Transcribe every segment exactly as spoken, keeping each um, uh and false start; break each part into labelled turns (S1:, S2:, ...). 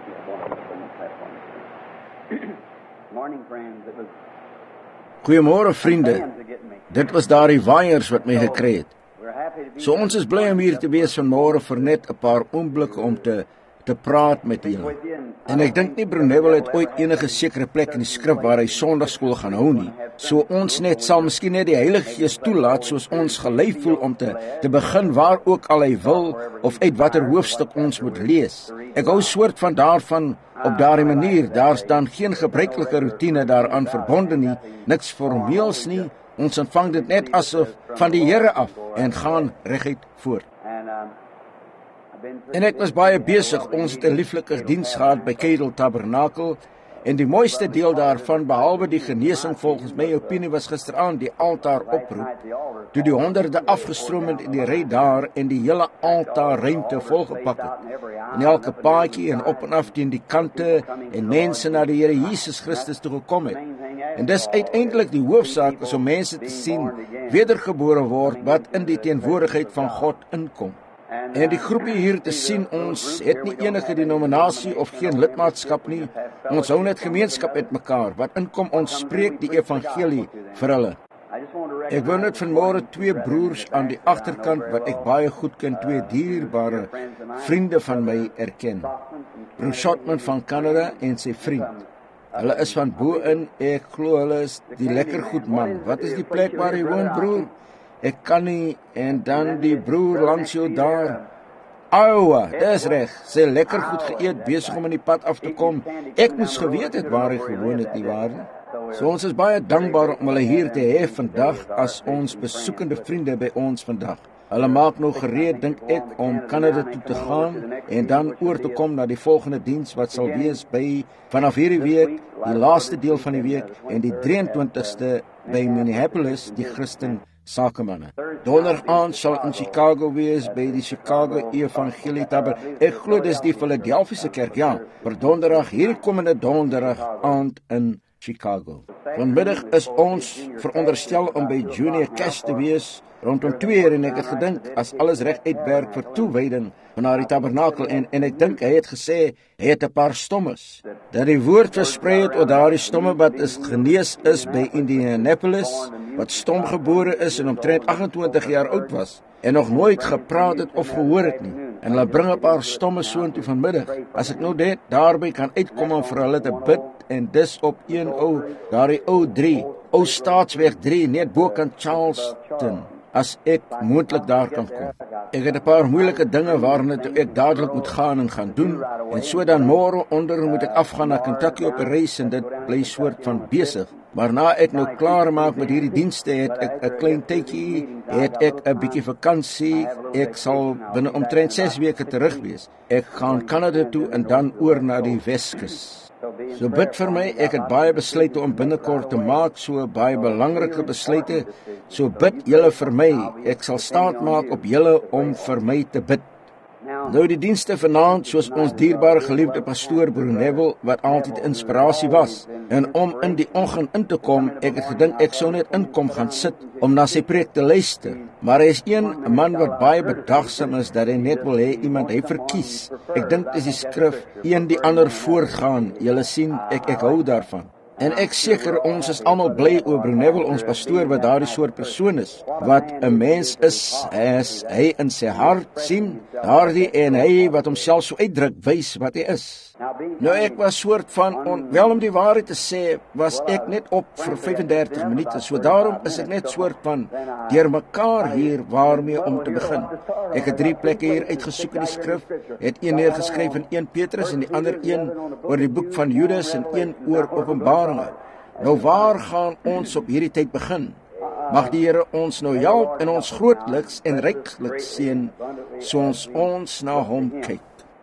S1: Goeiemôre vriende, dit was daardie waaiers wat my gekry het. So ons is bly om hier te wees vanmôre vir net 'n paar oomblikke om te te praat met julle. En ek dink nie Broer Neville het ooit enige sekere plek in die skrif waar hy Sondagskool gaan hou nie. So ons net sal miskien net die Heilige Gees toelaat soos ons gelei voel om te te begin waar ook al hy wil of uit watter hoofstuk ons moet lees. Ek hou soort van daarvan op daardie manier. Daar's dan geen gebruikelike roetine daaraan verbonde nie, niks formeels nie. Ons ontvang dit net asof van die Here af en gaan reguit voort. En ek was baie besig. Ons het 'n lieflike diens gehad by Kedel Tabernakel en die mooiste deel daarvan, behalwe die genesing volgens my opinie, was gisteraand die altaar oproep. Toe die honderde afgestroom het in die ry daar en die hele altaarruimte volgepak het. En elke paadjie en op en af teen die kante en mense na die Here Jesus Christus toe gekom het. En dis uiteindelik die hoofsaak is om mense te sien wedergebore word wat in die teenwoordigheid van God inkom. En die groepie hier te sien, ons het nie enige denominasie of geen lidmaatskap nie. Ons hou net gemeenskap met mekaar. Wat inkom, ons spreek die evangelie vir hulle. Ek wou net vanmôre twee broers aan die agterkant wat ek baie goed ken, twee dierbare vriende van my erken. Broer Shotman van Canada en sy vriend. Hulle is van bo in, ek glo hulle is die lekker goed man. Wat is die plek waar hy woon, broer? Ek kan nie, en dan die broer langs jou daar, Iowa, dis reg, sy lekker goed geëet, besig om in die pad af te kom. Ek moes geweet het waar hy gewoon het, nie waar nie? So ons is baie dankbaar om hulle hier te hê vandag as ons besoekende vriende by ons vandag. Hulle maak nou gereed, dink ek, om Canada toe te gaan en dan oor te kom na die volgende diens wat sal wees by, vanaf hierdie week, die laaste deel van die week en die drieëntwintigste by Minneapolis, die Christen sakemanne. Donderdag aand sal in Chicago wees by die Chicago Evangelie Tabernakel. Ek glo dis die Philadelphiese kerk, ja, vir donderdag, hierdie komende donderdag aand in Chicago. Vanmiddag is ons veronderstel om by Junior Cash te wees rondom twee uur en ek het gedink as alles reg uitwerk vir toewyding van die tabernakel en en ek dink hy het gesê hy het 'n paar stommes. Dat die woord versprei het oor daardie stomme wat is genees is by Indianapolis, wat stomgebore is en omtrent agt-en-twintig jaar oud was en nog nooit gepraat het of gehoor het nie. En hulle bring 'n paar stomme soontoe vanmiddag. As ek nou net daarby kan uitkom om vir hulle te bid en dis op een ou, daardie ou drie, ou Staatsweg drie net bokant Charleston. As ek moontlik daar kan kom. Ek het 'n paar moeilike dinge waarna ek dadelik moet gaan en gaan doen en so dan môre onder moet ek afgaan na Kentucky op 'n reis en dit bly soort van besig. Maar na ek nou klaar maak met hierdie dienste het ek 'n klein tydjie, het ek 'n bietjie vakansie. Ek sal binne omtrent ses weke terug wees. Ek gaan Canada toe en dan oor na die Weskus. So bid vir my, ek het baie besluite om binnekort te maak, so baie belangrike besluite, so bid julle vir my, ek sal staat maak op julle om vir my te bid. Nou die dienste vanaand, soos ons dierbare geliefde pastoor Broer Neville, wat altyd inspirasie was, en om in die oggend in te kom, ek het gedink ek sou net inkom gaan sit, om na sy preek te luister, maar hy is een man wat baie bedagsaam is, dat hy net wil hê iemand hy verkies. Ek dink is die skrif, een die ander voortgaan, julle sien, ek, ek hou daarvan. En ek seker ons is almal bly oor Broer Neville, ons pastoor, wat daardie soort persoon is, wat 'n mens is, as hy in sy hart sien, daardie en hy wat homself so uitdruk, wys wat hy is. Nou ek was soort van, on, wel om die waarheid te sê, was ek net op vir vyf-en-dertig minute, so daarom is ek net soort van, deur mekaar hier waarmee om te begin. Ek het drie plekke hier uitgesoek in die skrif, het een neergeskryf in een Petrus en die ander een oor die boek van Judas en een oor Openbaring. Nou waar gaan ons op hierdie tyd begin? Mag die Here ons nou help en ons grootliks en ryklik seën, soos ons na hom kyk.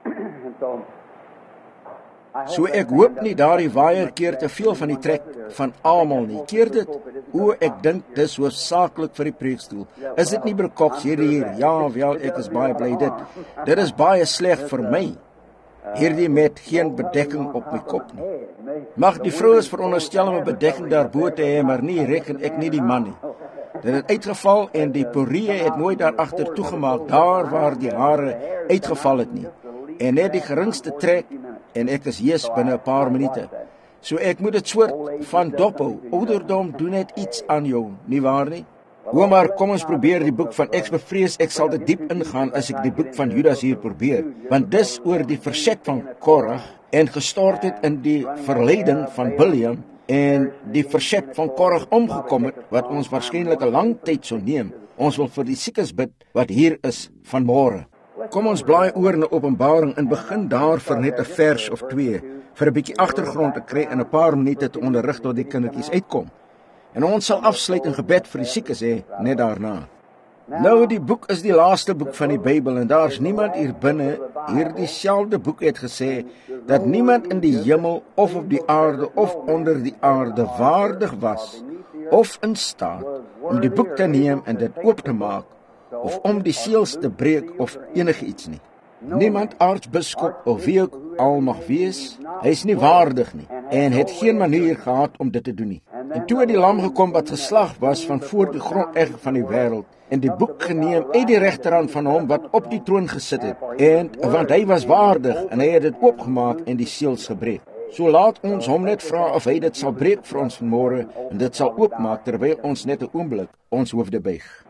S1: So ek hoop nie daardie waaier keer te veel van die trek van almal nie. Keer dit, o ek dink dis hoofsaaklik vir die preekstoel. Is dit nie Brokoks hierdie hier? Ja, wel, ek is baie bly dit. Dit is baie sleg vir my. Hierdie met geen bedekking op my kop nie. Mag die vrou is veronderstel om 'n bedekking daarbo te hê, maar nie reken ek nie die man nie. Dit het uitgeval en die porieë het nooit daar agter toegemaak, daar waar die hare uitgeval het nie. En net die geringste trek, en ek is hees binne 'n paar minute. So ek moet dit soort van dophou. Ouderdom doen net iets aan jou, nie waar nie? Hoe maar, kom ons probeer die boek van, ek bevrees ek sal dit diep ingaan as ek die boek van Judas hier probeer, want dis oor die verset van Korach en gestort het in die verleiding van Bileam en die verset van Korach omgekom het, wat ons waarskynlik 'n lang tyd sou neem. Ons wil vir die siekes bid wat hier is vanmôre. Kom ons blaai oor na Openbaring en begin daar vir net 'n vers of twee, vir 'n bietjie agtergrond te kry en 'n paar minute te onderrig tot die kindertjies uitkom. En ons sal afsluit in gebed vir die siekes hê, net daarna. Nou, die boek is die laaste boek van die Bybel en daar's niemand hier binne, hierdie selfde boek het gesê, dat niemand in die hemel of op die aarde of onder die aarde waardig was, of in staat, om die boek te neem en dit oop te maak, of om die seels te breek of enige iets nie. Niemand, aartsbiskop of wie ook al mag wees, hy is nie waardig nie, en het geen manier gehad om dit te doen nie. En toe het die lam gekom wat geslag was van voor die grondegg van die wêreld, en die boek geneem uit die regterhand van hom wat op die troon gesit het, en want hy was waardig, en hy het dit oopgemaak en die seels gebreek. So laat ons hom net vra of hy dit sal breek vir ons vanmôre, en dit sal oopmaak terwyl ons net 'n oomblik ons hoofde buig.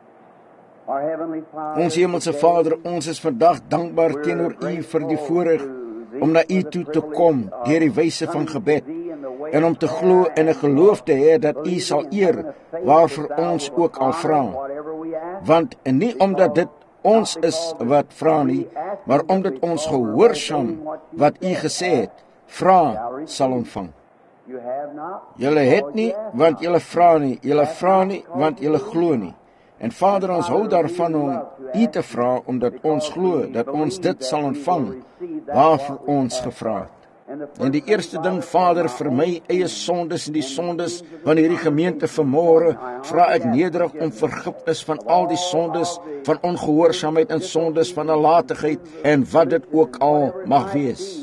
S1: Ons hemelse Vader, ons is vandag dankbaar teenoor U vir die voorreg om na U toe te kom deur die wyse van gebed en om te glo en 'n geloof te hê dat U sal eer waarvoor ons ook al vra. Want en nie omdat dit ons is wat vra nie, maar omdat ons gehoorsaam wat U gesê het, vra sal ontvang. Julle het nie want julle vra nie, julle vra nie want julle glo nie. En Vader, ons hou daarvan om U te vra, omdat ons glo dat ons dit sal ontvang, waarvoor ons gevra het. En die eerste ding, Vader, vir my eie sondes en die sondes van hierdie gemeente vanmôre, vra ek nederig om vergifnis van al die sondes, van ongehoorsaamheid en sondes van nalatigheid, en wat dit ook al mag wees.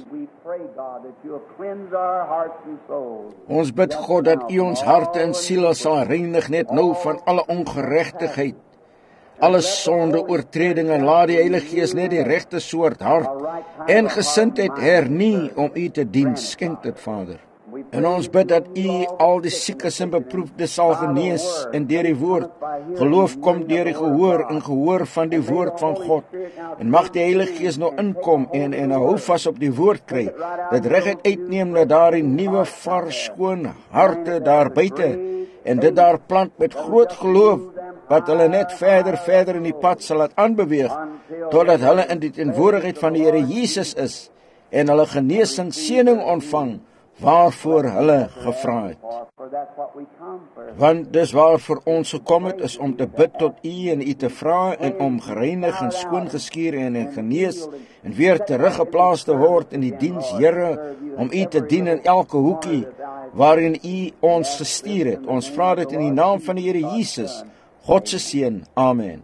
S1: Ons bid, God, dat U ons harte en siele sal reinig net nou van alle ongeregtigheid, alle sonde, oortredinge, en laat die Heilige Gees net die regte soort hart en gesindheid hernie om U te dien. Skenk dit, Vader. En ons bid dat U al die siekes en beproefdes sal genees en deur die woord. Geloof kom deur die gehoor en gehoor van die woord van God. En mag die Heilige Gees nou inkom en en hou vas op die woord kry. Dit reguit uitneem na daardie nuwe vars skoon harte daar buite en dit daar plant met groot geloof wat hulle net verder verder in die pad sal laat aanbeweeg totdat hulle in die teenwoordigheid van die Here Jesus is en hulle genesing seëning ontvang waarvoor hulle gevra het. Want dis waarvoor ons gekom het, is om te bid tot U en U te vra en om gereinig en skoon geskuur en, en genees en weer teruggeplaas te word in die diens, Here, om U te dien in elke hoekie waarin U ons gestuur het. Ons vra dit in die naam van die Here Jesus, God se seun. Amen.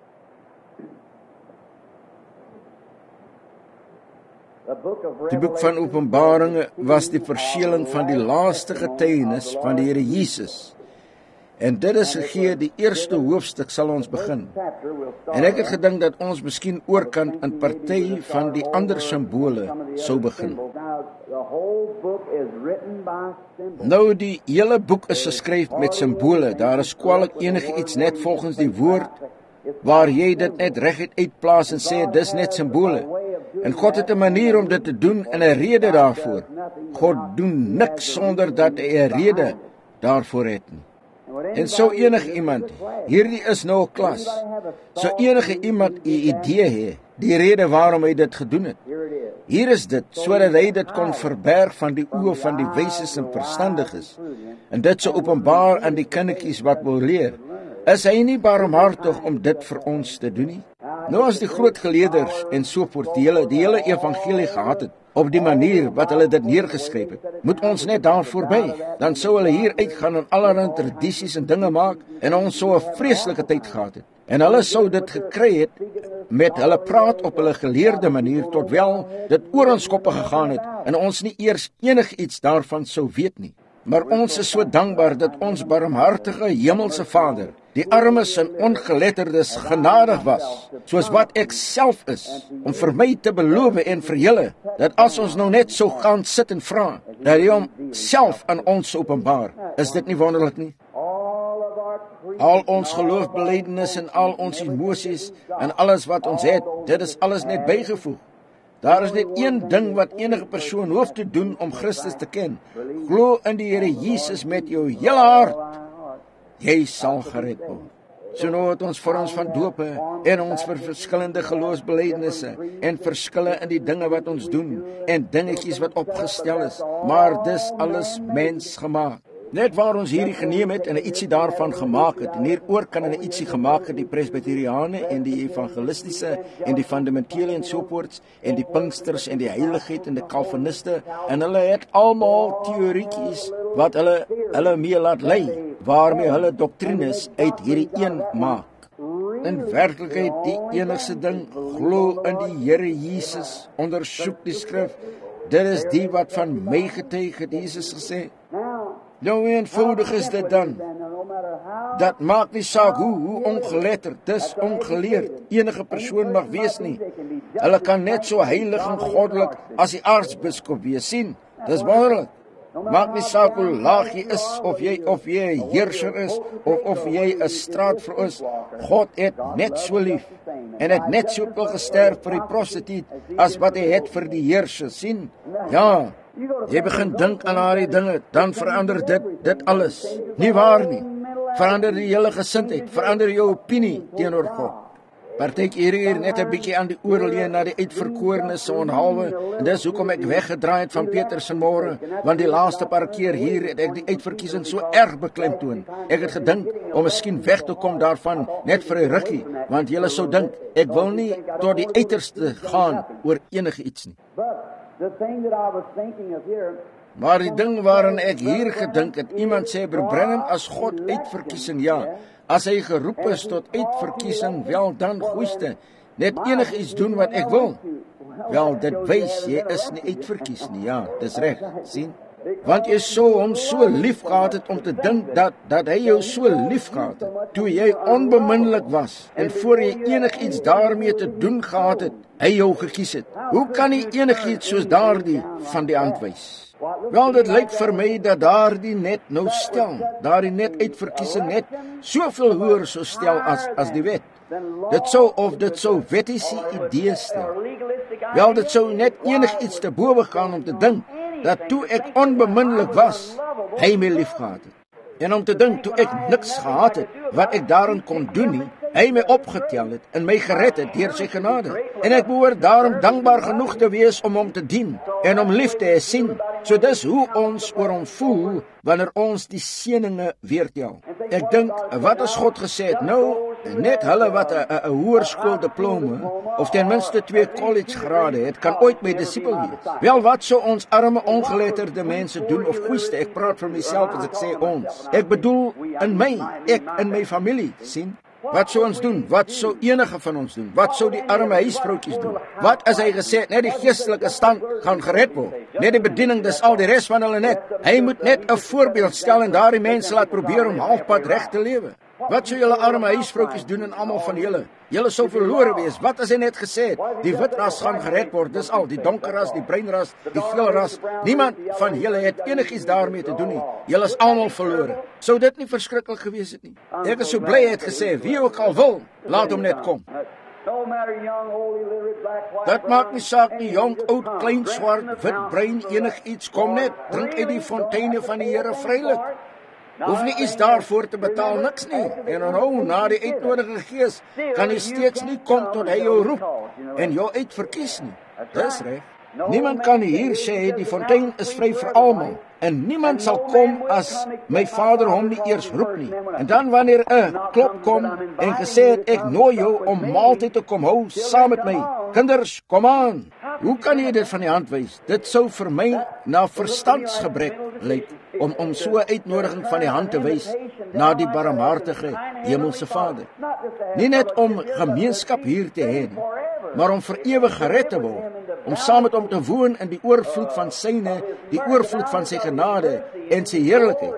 S1: Die boek van Openbaringe was die verseëling van die laaste getuienis van die Here Jesus. En dit is gegee, die eerste hoofstuk sal ons begin. En ek het gedink dat ons miskien oorkant in party van die ander simbole sou begin. Nou, die hele boek is geskryf met simbole. Daar is kwaliek enige iets net volgens die woord, waar jy dit net reguit uitplaas en sê, dis net simbole. En God het 'n manier om dit te doen en 'n rede daarvoor. God doen niks sonder dat hy 'n rede daarvoor het nie. En sou enige iemand, hierdie is nou 'n klas, sou enige iemand 'n idee hê, die rede waarom hy dit gedoen het. Hier is dit, sodat hy dit kon verberg van die oë van die wyses en verstandiges, en dit sou openbaar aan die kindertjies wat wil leer. Is hy nie barmhartig om dit vir ons te doen nie? Nou as die groot geleerders en so voort die hele, die hele evangelie gehad het, op die manier wat hulle dit neergeskryf het, moet ons net daarvoor buig. Dan sou hulle hier uitgaan en allerlei tradisies en dinge maak, en ons sou 'n vreeslike tyd gehad het. En hulle sou dit gekry het, met hulle praat op hulle geleerde manier, tot wel dit oor ons koppe gegaan het, en ons nie eers enig iets daarvan sou weet nie. Maar ons is so dankbaar dat ons barmhartige hemelse Vader die armes en ongeletterdes genadig was, soos wat ek self is, om vir my te beloof en vir julle, dat as ons nou net so gaan sit en vra, dat hy hom self aan ons openbaar. Is dit nie wonderlik nie? Al ons geloofbelijdenis en al ons emosies en alles wat ons het, dit is alles net bygevoeg. Daar is net een ding wat enige persoon hoef te doen om Christus te ken. Glo in die Here Jesus met jou hele hart. Jy sal gered word. So nou het ons vir ons van dope en ons vir verskillende geloofsbelijdenisse en verskille in die dinge wat ons doen en dingetjies wat opgestel is. Maar dis alles mensgemaak. Net waar ons hierdie geneem het en ietsie daarvan gemaak het, en hieroor kan hulle ietsie gemaak het, die presbyteriane en die evangelistiese en die fundamentele en soorts, en die pinksters en die heiligheid en die kalviniste, en hulle het almal teoriekies wat hulle, hulle mee laat lei, waarmee hulle doktrines uit hierdie een maak. In werklikheid die enigste ding, glo in die Here Jesus, ondersoek die skrif, dit is die wat van my getuig het, Jesus gesê. Nou eenvoudig is dit dan. Dat maak nie saak hoe, hoe ongeletterd, dis ongeleerd enige persoon mag wees nie. Hulle kan net so heilig en goddelik as die aartsbiskop wees, sien. Dis wonderlik. Maak nie saak hoe laag jy is, of jy of jy 'n heerser is, of of jy 'n straatvrou is. God het net so lief en het net soveel gesterf vir die prostituut as wat hy het vir die heerser, sien. Ja, jy begin dink aan haar die dinge, dan verander dit, dit alles. Nie waar nie. Verander die hele gesindheid, verander jou opinie teenoor God. Partyk hier hier net 'n bietjie aan die oorlee na die uitverkorenes se onhalwe, en dis hoekom ek weggedraai het van Petrus se môre, want die laaste paar keer hier het ek die uitverkiesing so erg beklemtoon. Ek het gedink om miskien weg te kom daarvan net vir 'n rukkie, want julle sou dink ek wil nie tot die uiterste gaan oor enige iets nie. Maar die ding waarin ek hier gedink het, iemand sê, Broer Branham, as God uitverkiesing, ja, as hy geroep is tot uitverkiesing, wel dan goeiste, net enig iets doen wat ek wil. Wel, dit wys, jy is nie uitverkies nie, ja, dis reg, sien? Want jy so hom so lief gehad het om te dink dat, dat hy jou so lief gehad het, toe jy onbeminnelik was, en voor jy enig iets daarmee te doen gehad het, hy jou gekies het. Hoe kan hy enig iets soos daardie van die hand wys? Wel, dit lyk vir my dat daardie net nou stel, daardie net uitverkiesing net soveel hoër so stel as, as die wet. Dit sou of dit sou wettiese idees stel. Wel, dit sou net enig iets te bowe gaan om te dink, dat toe ek onbeminnelik was, hy my lief gehad het. En om te dink, toe ek niks gehad het, wat ek daarin kon doen nie, hy my opgetel het en my gered het deur sy genade. En ek behoort daarom dankbaar genoeg te wees om hom te dien en om lief te hê, sien. So dis hoe ons oor hom voel wanneer ons die seëninge weertel. Ek dink, wat as God gesê het, nou, net hulle wat 'n hoërskool diploma of ten minste twee college grade het, kan ooit my disipel wees. Wel, wat sou ons arme ongeletterde mense doen of goeiste, ek praat vir myself as ek sê ons. Ek bedoel in my, ek in my familie, sien. Wat sou ons doen? Wat sou enige van ons doen? Wat sou die arme huisvrouwtjies doen? Wat as hy gesê het, net die geestelike stand gaan gered word? Net die bediening, dis al die rest van hulle net. Hy moet net 'n voorbeeld stel en daardie mense laat probeer om halfpad reg te lewe. Wat sou julle arme huisvrouwtjies doen en almal van julle? Julle sou verlore wees. Wat as hy net gesê het, die wit ras gaan gered word, dis al, die donker ras, die bruin ras, die geel ras. Niemand van julle het enigiets daarmee te doen nie. Julle is almal verlore. Sou dit nie verskriklik gewees het nie? Ek is so bly het gesê, wie ook al wil, laat hom net kom. Dat maak nie saak nie, jong, oud, klein, swart, wit, bruin, enig iets, kom net, drink uit die fonteine van die Here vrylik. Hoef nie iets daarvoor te betaal, niks nie. En onhou, na die uitnodigende gees, kan hy steeds nie kom tot hy jou roep en jou uitverkies nie. Dis reg. Niemand kan hier sê, die fontein is vry vir almal. En niemand sal kom as my Vader hom nie eers roep nie. En dan wanneer 'n klop kom en gesê het, ek nooi jou om maaltyd te kom hou saam met my. Kinders, kom aan. Hoe kan jy dit van die hand wys? Dit sou vir my na verstandsgebrek lyk om om so 'n uitnodiging van die hand te wys na die barmhartige hemelse Vader. Nie net om gemeenskap hier te hê, maar om vir ewig gered te word, om saam met hom te woon in die oorvloed van syne, die oorvloed van sy genade en sy heerlikheid.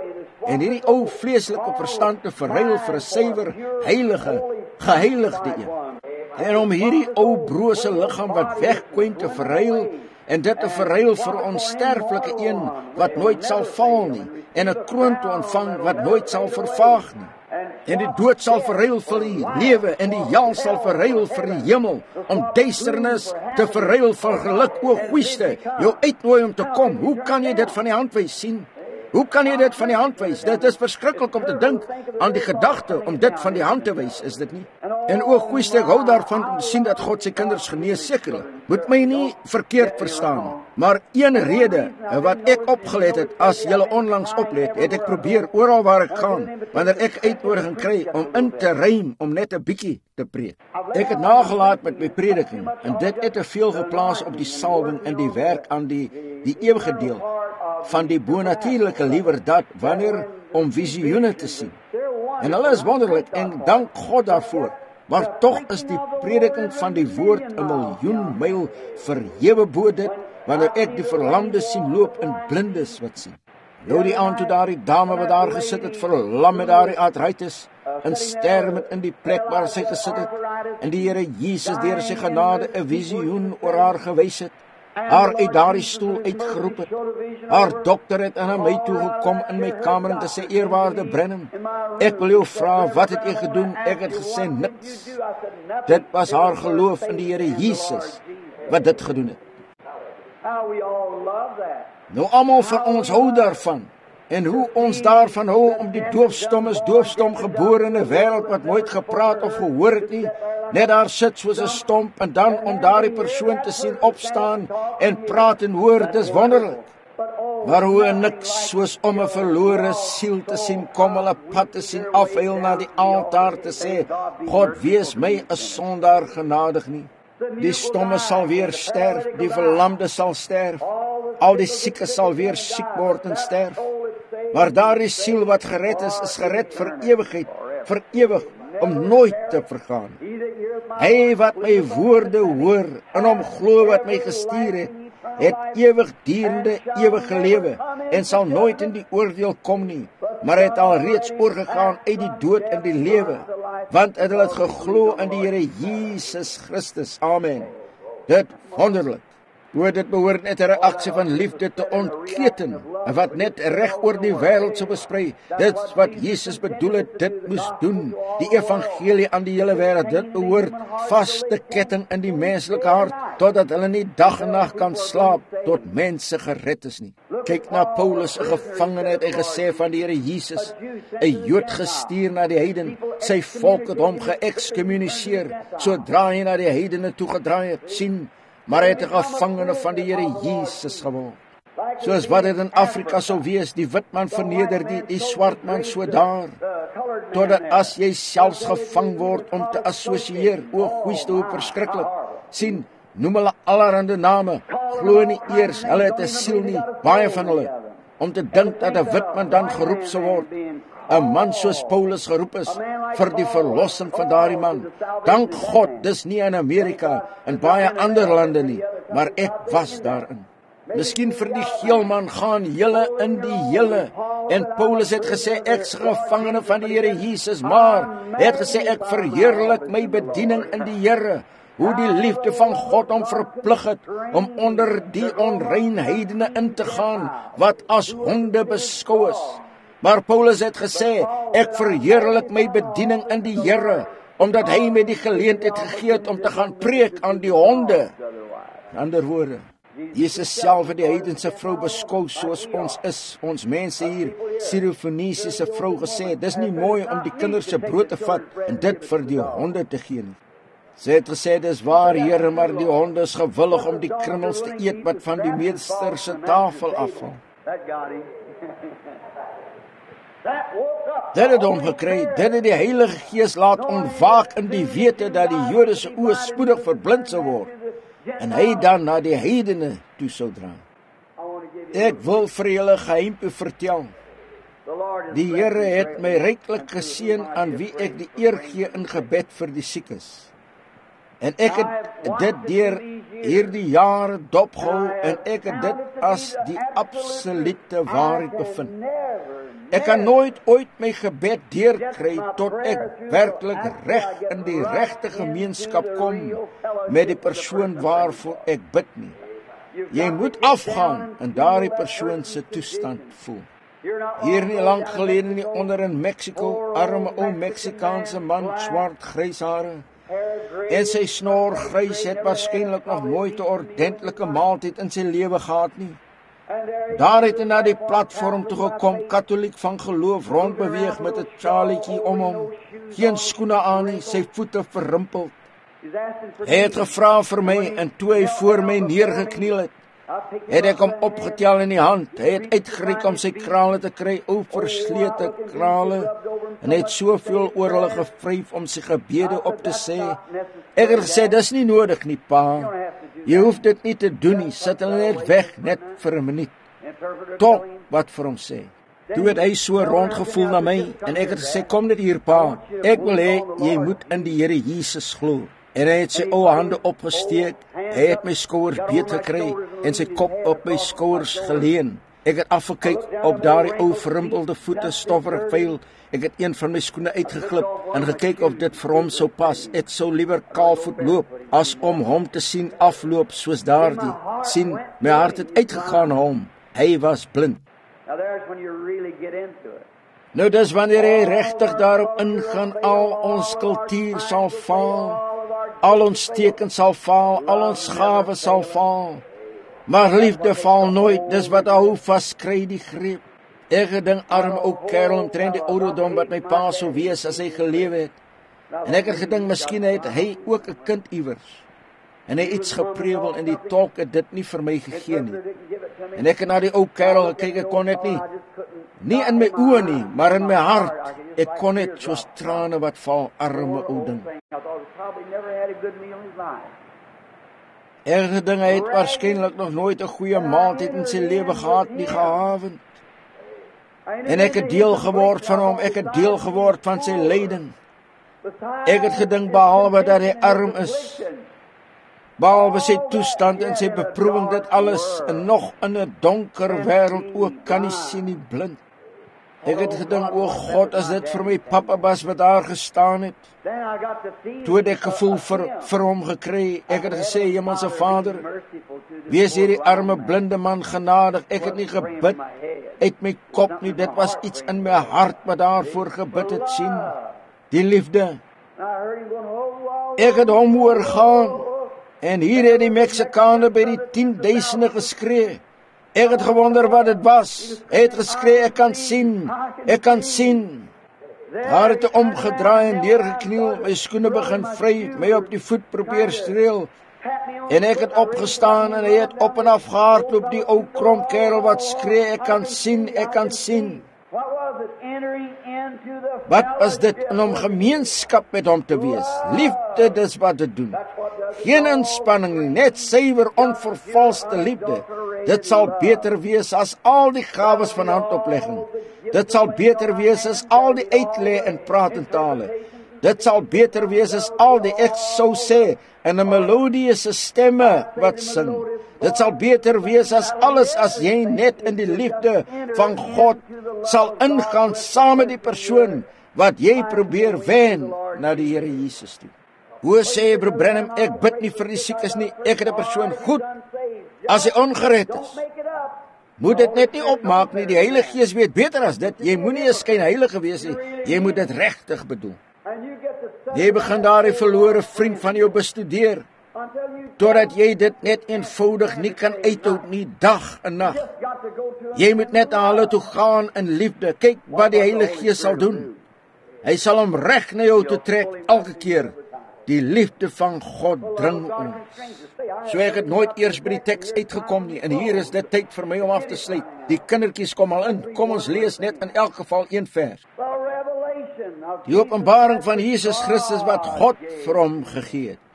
S1: en hierdie ou vleeslike verstand te verruil vir 'n suiwer, heilige, geheiligde een. En om hierdie ou brose liggaam wat wegkwyn te verruil en dit te verruil vir 'n onsterflike een wat nooit sal val nie en 'n kroon te ontvang wat nooit sal vervaag nie. En die dood sal verruil vir die lewe en die hel sal verruil vir die hemel, om duisternis te verruil vir geluk. O goeieste, jou uitnooi om te kom. Hoe kan jy dit van die hand wys sien? Hoe kan jy dit van die hand wys? Dit is verskriklik om te dink aan die gedagte om dit van die hand te wys, is dit nie? En o goeieste, ek hou daarvan om te sien dat God sy kinders genees, sekerlik. Moet my nie verkeerd verstaan nie. Maar een rede wat ek opgelet het, as julle onlangs oplet, het ek probeer oral waar ek gaan, wanneer ek uitnodiging kry om in te ruim, om net 'n bietjie te preek. Ek het nagelaat met my prediking, en dit het te veel geplaas op die salwing en die werk aan die, die ewige deel van die bonatuurlike liewer dat, wanneer om visioene te sien. En hulle is wonderlik, en dank God daarvoor. Maar tog is die prediking van die woord 'n miljoen myl verhewe bo dit, wanneer ek die verlamde sien loop en blindes wat sien. Nou die aand toe daardie dame wat daar gesit het, verlam met daardie arthritis, en sterwend in die plek waar sy gesit het, en die Here Jesus deur sy genade 'n visioen oor haar gewys het, haar uit daardie stoel uitgeroep het. Haar dokter het aan my toe gekom in my kamer en gesê, eerwaarde Branham, ek wil jou vra, wat het jy gedoen? Ek het gesê, niks. Dit was haar geloof in die Here Jesus wat dit gedoen het. Nou almal van ons hou daarvan, en hoe ons daarvan hou om die doofstom is doofstom gebore in 'n wêreld wat nooit gepraat of gehoor het nie, net daar sit soos 'n stomp, en dan om daardie persoon te sien opstaan en praat en hoor, dis wonderlik. Maar hoe niks soos om 'n verlore siel te sien kom, hulle pad te sien afhuil na die altaar te sê, God wees my 'n sondaar genadig nie. Die stomme sal weer sterf, die verlamde sal sterf, al die siekes sal weer siek word en sterf. Maar daardie siel wat gered is, is gered vir ewigheid, vir ewig, om nooit te vergaan. Hy wat my woorde hoor en hom glo wat my gestuur het, het ewigdurende ewige lewe en sal nooit in die oordeel kom nie, maar het al reeds oorgegaan uit die dood in die lewe, want het hulle het geglo in die Here Jesus Christus. Amen. Dit wonderlik. Hoe dit behoort net 'n reaksie van liefde te ontketen, wat net reg oor die wêreld sou versprei. Dit wat Jesus bedoel het, dit moes doen. Die evangelie aan die hele wêreld, dit behoort vas te ketting in die menslike hart, totdat hulle nie dag en nag kan slaap, tot mense gered is nie. Kyk na Paulus, 'n gevangene, het hy gesê van die Here Jesus, 'n Jood gestuur na die heiden, sy volk het hom geëkskommuniseer, sodra hy na die heidene toegedraai het, sien, maar hy het 'n gevangene van die Here Jesus geword. Soos wat dit in Afrika sou wees, die wit man verneder die, die swart man so daar, totdat as jy selfs gevang word om te assosieer, o goeieste, hoe verskriklik, sien, noem hulle allerhande name, glo nie eers, hulle het 'n siel nie, baie van hulle, om te dink dat 'n wit man dan geroep sou word, 'n man soos Paulus geroep is, vir die verlossing van daardie man. Dank God, dis nie in Amerika, en baie ander lande nie, maar ek was daarin. Miskien vir die geelman gaan julle in die hele, en Paulus het gesê, ek is gevangene van die Here Jesus, maar hy het gesê, ek verheerlik my bediening in die Here, hoe die liefde van God hom verplig het, om onder die onrein heidene in te gaan, wat as honde beskou is. Maar Paulus het gesê, ek verheerlik my bediening in die Here, omdat hy my die geleentheid gegee het om te gaan preek aan die honde. In ander woorde, Jesus self het die heidense vrou beskou soos ons is, ons mense hier, Sirofenisiese vrou gesê, dis nie mooi om die kinders se brood te vat en dit vir die honde te gee nie. Sy het gesê, dis waar, Here, maar die honde is gewillig om die krummels te eet wat van die meester se tafel afval. Dit het hom gekry, dit het die Heilige Gees laat ontwaak in die wete dat die Jode se oë spoedig verblind sou word, en hy dan na die heidene toe sou dra. Ek wil vir julle geheimpe vertel. Die Here het my ryklik geseën aan wie ek die eer gee in gebed vir die siekes. En ek het dit deur hierdie jare dopgehou, en ek het dit as die absolute waarheid bevind. Ek kan nooit ooit my gebed deurkry tot ek werklik reg in die regte gemeenskap kom met die persoon waarvoor ek bid nie. Jy moet afgaan en daardie persoon se toestand voel. Hier nie lank gelede nie onder in Mexico, arme ou Meksikaanse man, swart grys hare. En sy snor grys het waarskynlik nog nooit 'n ordentlike maaltyd in sy lewe gehad nie. Daar het hy na die platform toe gekom, katholiek van geloof, rondbeweeg met 'n tjalietjie om hom, geen skoene aan nie, sy voete verrimpeld. Hy het gevra vir my en toe hy voor my neergekniel het, het ek hom opgetel in die hand. Hy het uitgereik om sy krale te kry, ou verslete krale, en hy het soveel oor hulle gevryf om sy gebede op te sê. Ek het gesê, dis nie nodig nie, pa. Jy hoef dit nie te doen nie, sit hulle net weg, net vir 'n minuut. Tot wat vir hom sê. Toe het hy so rondgevoel na my, en ek het gesê, kom net hier, pa. Ek wil hê, jy moet in die Here Jesus glo. En hy het sy ou hande opgesteek, hy het my skouers beet gekry, en sy kop op my skouers geleun. Ek het afgekyk op daardie ou verrimpelde voete, stofferig vuil. Ek het een van my skoene uitgeklip, en gekyk of dit vir hom sou pas. Ek sou liewer kaalvoet loop, as om hom te sien afloop, soos daardie. Sien, my hart het uitgegaan na hom. Hy was blind. Nou dis wanneer hy regtig daarop ingaan, al ons kultuur sal faal, al ons tekens sal faal, al ons gawes sal faal, maar liefde faal nooit. Dis wat hou vaskry die greep. Ek gedink arme ou kerel omtrent die ouderdom wat my pa sou wees as hy gelewe het. En ek het gedink miskien het hy ook 'n kind iewers. En hy iets geprewel en die tolk het dit nie vir my gegee nie. En ek het na die ou kerel gekyk, ek kon net nie, nie in my oë nie, maar in my hart. Ek kon net soos trane wat val, arme ou ding. Ek het gedink hy het waarskynlik nog nooit 'n goeie maaltyd in sy lewe gehad nie, gehavend. En ek het deel geword van hom, ek het deel geword van sy lyding. Ek het gedink, behalwe dat hy arm is, behalwe sy toestand en sy beproewing, dit alles, en nog in 'n donker wêreld ook kan nie sien nie, blind. Ek het gedink, o God, as dit vir my pappa was wat daar gestaan het. Toe het ek gevoel vir, vir hom gekry. Ek het gesê, Hemelse Vader, wees hierdie arme blinde man genadig. Ek het nie gebid uit my kop nie, dit was iets in my hart wat daarvoor gebid het, sien. Die liefde. Ek het hom hoor gaan, en hier het die Meksikane by die tienduisende geskree. Ek het gewonder wat dit was. Hy het geskree, ek kan sien, ek kan sien. Daar het hy omgedraai en neergekniel, my skoene begin vry, my op die voet probeer streel. En ek het opgestaan en hy het op en af gehardloop, die ou kromp kerel wat skree, ek kan sien, ek kan sien. Wat was dit in om gemeenskap met hom te wees? Liefde, dis wat dit doen. Geen inspanning nie, net suiwer onvervalste liefde. Dit sal beter wees as al die gawes van handoplegging. Dit sal beter wees as al die uitlê en praat in tale. Dit sal beter wees as al die ek sou sê en 'n melodiese stemme wat sing. Dit sal beter wees as alles as jy net in die liefde van God sal ingaan saam met die persoon wat jy probeer wen na die Here Jesus toe. Hoe sê Broer Branham, ek bid nie vir die siekes nie, ek het 'n persoon goed as hy ongered is. Moet dit net nie opmaak nie, die Heilige Gees weet beter as dit. Jy moenie 'n skynheilige wees nie, jy moet dit regtig bedoel. Jy begin daar 'n verlore vriend van jou bestudeer, totdat jy dit net eenvoudig nie kan uithou nie, dag en nag. Jy moet net na hulle toe gaan in liefde. Kyk wat die Heilige Gees sal doen. Hy sal hom reg na jou toe trek elke keer. Die liefde van God dring ons. So ek het nooit eers by die teks uitgekom nie, en hier is dit tyd vir my om af te sluit. Die kindertjies kom al in, kom ons lees net in elk geval een vers. Die openbaring van Jesus Christus wat God vir hom gegee het.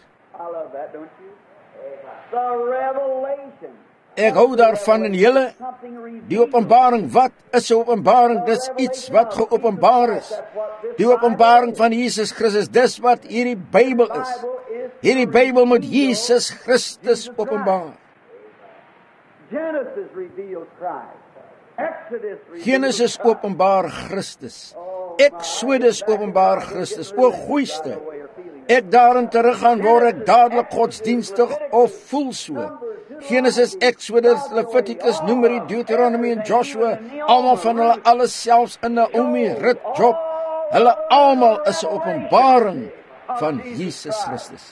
S1: Ek hou daarvan in julle, die openbaring, wat is 'n openbaring? Dis iets wat geopenbaar is. Die openbaring van Jesus Christus, dis wat hierdie Bybel is. Hierdie Bybel moet Jesus Christus openbaar. Genesis openbaar Christus. Exodus openbaar Christus. O goeiste. Ek daarin teruggaan word ek dadelik godsdienstig of voel so. Genesis, Exodus, Leviticus, Numeri, Deuteronomy en Joshua, almal van hulle alles selfs in Naomi, Rut, Job, hulle almal is 'n openbaring van Jesus Christus.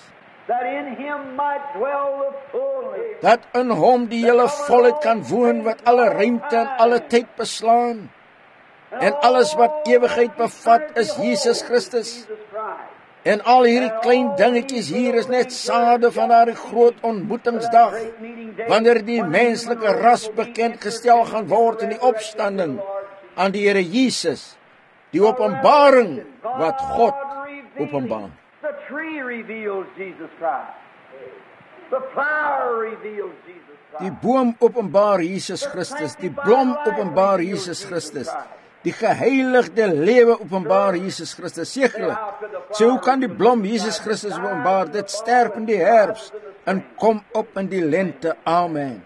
S1: Dat in hom die hele volheid kan woon wat alle ruimte en alle tyd beslaan. En alles wat ewigheid bevat is Jesus Christus. En al hierdie klein dingetjies hier is net sade van daardie groot ontmoetingsdag, wanneer die menslike ras bekend gestel gaan word in die opstanding aan die Here Jesus, die openbaring wat God openbaar.
S2: The tree reveals Jesus Christ. The flower reveals Jesus Christ.
S1: Die boom openbaar Jesus Christus, die blom openbaar Jesus Christus. Die geheiligde lewe openbaar Jesus Christus. Sekerlik. So hoe kan die blom Jesus Christus openbaar? Dit sterf in die herfs en kom op in die lente. Amen.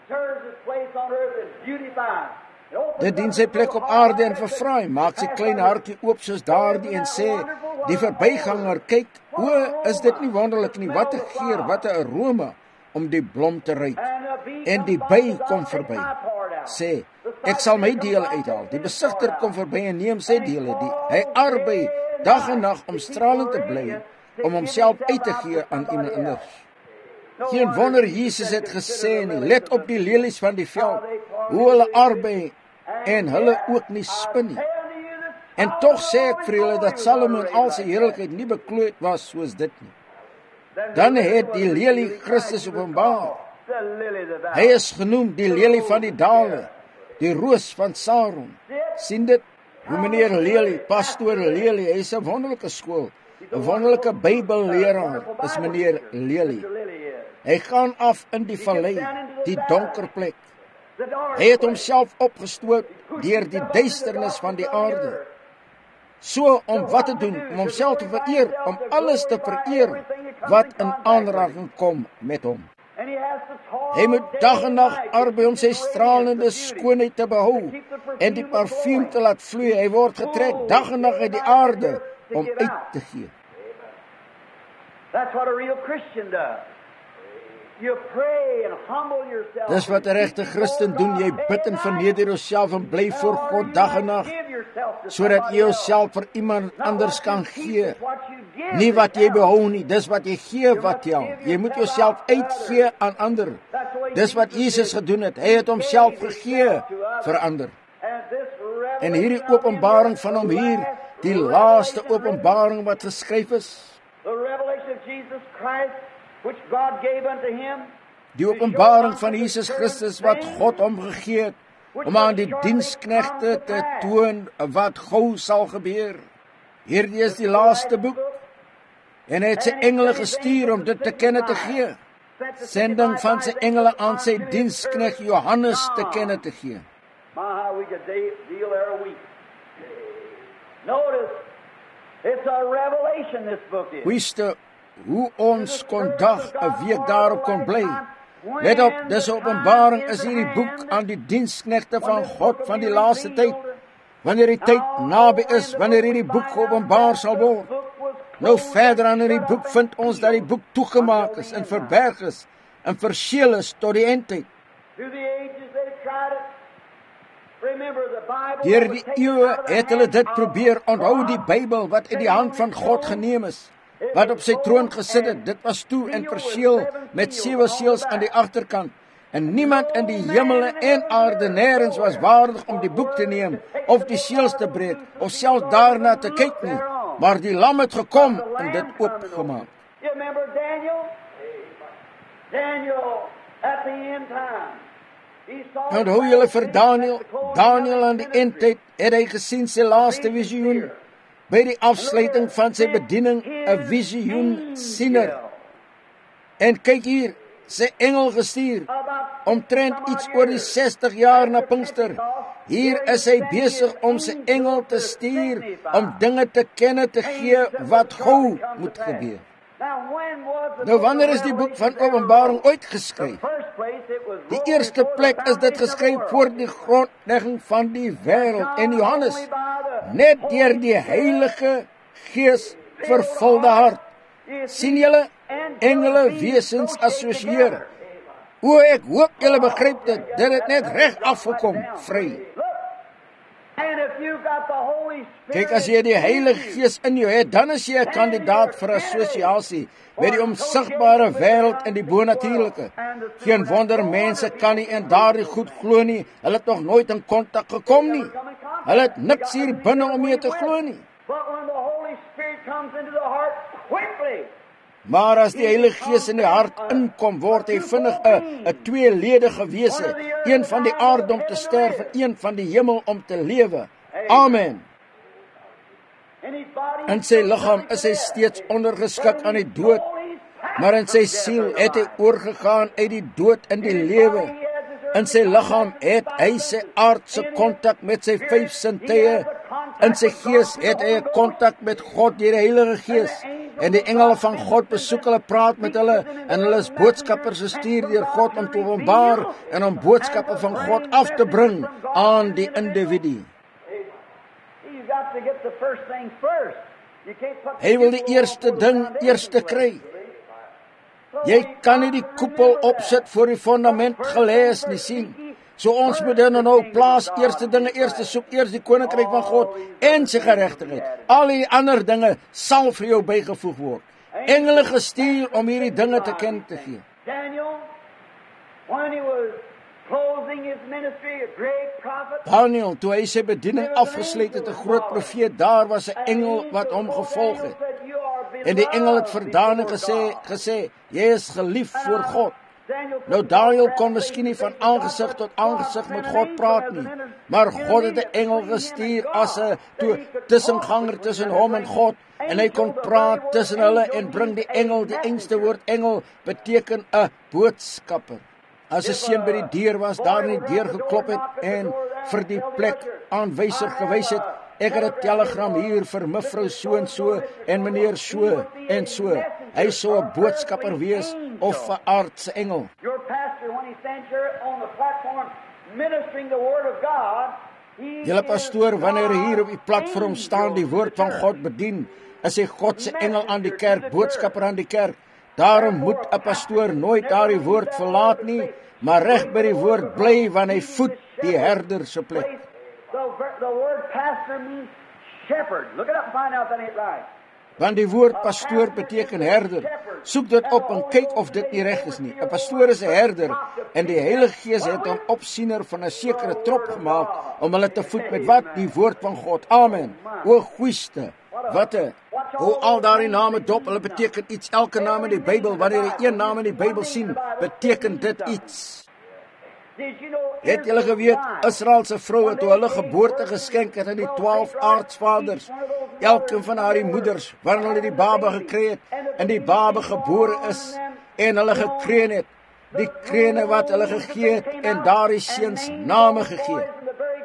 S1: Dit dien sy plek op aarde en verfraai. Maak sy klein hartjie oop soos daardie en sê, die verbyganger, kyk, o, is dit nie wonderlik nie? Wat 'n geur, wat 'n aroma om die blom te ruik. En die by kom verby. Sê, ek sal my deel uithaal. Die besigter kom verby en neem sy dele. Die, hy arbei dag en nag om stralend te bly, om homself uit te gee aan iemand anders. Geen wonder Jesus het gesê nie, let op die lelies van die veld, hoe hulle arbei en hulle ook nie spin nie. En tog sê ek vir julle dat Salomo in al sy heerlikheid nie bekleed was soos dit nie. Dan het die lelie Christus openbaar. Hy is genoem die lelie van die dale, die roos van Saron. Sien dit? Hoe meneer Lelie, pastoor Lelie, hy is 'n wonderlike skool, 'n wonderlike Bybelleraar is meneer Lelie. Hy gaan af in die vallei, die donker plek. Hy het homself opgestoot deur die duisternis van die aarde. So om wat te doen? Om homself te vereer, om alles te vereer wat in aanraking kom met hom. Hy moet dag en nag arbei om sy stralende skoonheid te behou en die parfuum te laat vloei. Hy word getrek dag en nag uit die aarde om uit te gee.
S2: That's what a real Christian does. You pray and humble yourself.
S1: Dis wat 'n regte Christen doen. Jy bid en verneder jouself en bly voor God dag en nag, sodat jy jouself vir iemand anders kan gee. Nie wat jy behou nie, dis wat jy gee wat tel. Jy moet jouself uitgee aan ander. Dis wat Jesus gedoen het. Hy het homself gegee vir ander. En hierdie openbaring van hom hier, die laaste openbaring wat geskryf is, die openbaring van Jesus Christus wat God hom gegee het, om aan die diensknegte te toon wat gou sal gebeur. Hierdie is die laaste boek, en hy het sy engele gestuur om dit te kenne te gee. Sending van sy engele aan sy diensknegt Johannes te kenne te gee. Wiste, hoe ons kon dag, 'n week daarop kon bly. Let op, dis openbaring is hierdie boek aan die diensknegte van God van die laaste tyd. Wanneer die tyd naby is, wanneer hierdie boek geopenbaar sal word. Nou verder aan in die boek vind ons dat die boek toegemaak is en verberg is en verseël is tot die eindtyd. Deur die eeue het hulle dit probeer. Onthou die Bybel wat uit die hand van God geneem is, wat op sy troon gesit het, dit was toe en verseël met sewe seels aan die agterkant. En niemand in die hemele en aarde nêrens was waardig om die boek te neem of die seels te breek of selfs daarna te kyk nie. Maar die lam het gekom en dit oopgemaak. Onthou julle vir Daniel, Daniel aan die eindtyd het hy gesien sy laaste visioen. By die afsluiting van sy bediening 'n visioen siener. En kyk hier, sy engel gestuur, omtrent iets oor die sestig jaar na Pinkster. Hier is hy besig om sy engel te stuur, om dinge te kenne te gee wat gou moet gebeur. Nou wanneer is die boek van Openbaring ooit geskryf? Die eerste plek is dit geskryf voor die grondlegging van die wêreld. En Johannes, net deur die Heilige Gees vervulde hart, sien julle engele wesens assosieer. O, ek hoop julle begryp dit, dit het net reg afgekom, vry. Kyk, as jy die Heilige Gees in jou het, dan is jy 'n kandidaat vir assosiasie met die onsigbare wêreld en die bonatuurlike. Geen wonder mense kan nie in daardie goed glo nie. Hulle het nog nooit in kontak gekom nie. Hulle het niks hier binne om mee te glo nie. Maar as die Heilige Gees in die hart inkom, word hy vinnig 'n 'n tweeledige wese, een van die aarde om te sterf en een van die hemel om te lewe. Amen. In sy liggaam is hy steeds ondergeskik aan die dood, maar in sy siel het hy oorgegaan uit die dood in die lewe. In sy liggaam het hy sy aardse kontak met sy vyf sintuie. In sy gees het hy 'n kontak met God deur die Heilige Gees. En die engele van God besoek hulle, praat met hulle, en hulle is boodskappers gestuur deur God om te openbaar en om boodskappe van God af te bring aan die individu. Hy wil die eerste ding eerste kry. Jy kan nie die koepel opsit voor die fundament gelê is nie, sien. So ons moet dan nou plaas eerste dinge eerste, soek eers die koninkryk van God en sy geregtigheid. Al die ander dinge sal vir jou bygevoeg word. Engele gestuur om hierdie dinge te ken te gee.
S2: Daniel, when he was closing his ministry, a great prophet.
S1: Daniel, toe hy sy bediening afgesluit het, 'n groot profeet, daar was 'n engel wat hom gevolg het. En die engel het vir Daniel gesê, gesê, jy is gelief voor God. Nou Daniel kon miskien nie van aangesig tot aangesig met God praat nie, maar God het 'n engel gestuur as 'n tussenganger tussen hom en God, en hy kon praat tussen hulle en bring die engel. Die engste woord engel beteken 'n boodskapper. As 'n seun by die deur was, daar in die deur geklop het en vir die plek aanwyser gewys het, ek het 'n telegram hier vir mevrou so en so en meneer so en so. Hy sou 'n boodskapper wees of 'n aardse engel.
S2: Your pastor, when he stands here on the platform ministering the word of God, he
S1: Julle pastoor, wanneer hy hier op die platform staan die woord van God bedien, is hy God se engel aan die kerk, boodskapper aan die kerk. Daarom moet 'n pastoor nooit daardie woord verlaat nie, maar reg by die woord bly, want hy voed die herder se plek.
S2: The, the word pastor means shepherd. Look it up and find out that ain't right.
S1: Want die woord pastoor beteken herder. Soek dit op en kyk of dit nie reg is nie. 'n Pastoor is 'n herder en die Heilige Gees het hom opsiener van 'n sekere trop gemaak om hulle te voed met wat? Die woord van God. Amen. O goeieste, wat 'n hoe al daardie name dop, hulle beteken iets. Elke naam in die Bybel, wanneer jy een naam in die Bybel sien, beteken dit iets. Het julle geweet, Israel se vroue toe hulle geboorte geskenk het aan die twaalf aardsvaders, elkeen van haar moeders, wanneer hulle die baba gekry het, en die baba gebore is, en hulle gekreun het, die krene wat hulle gegee het, en daardie seuns name gegee het.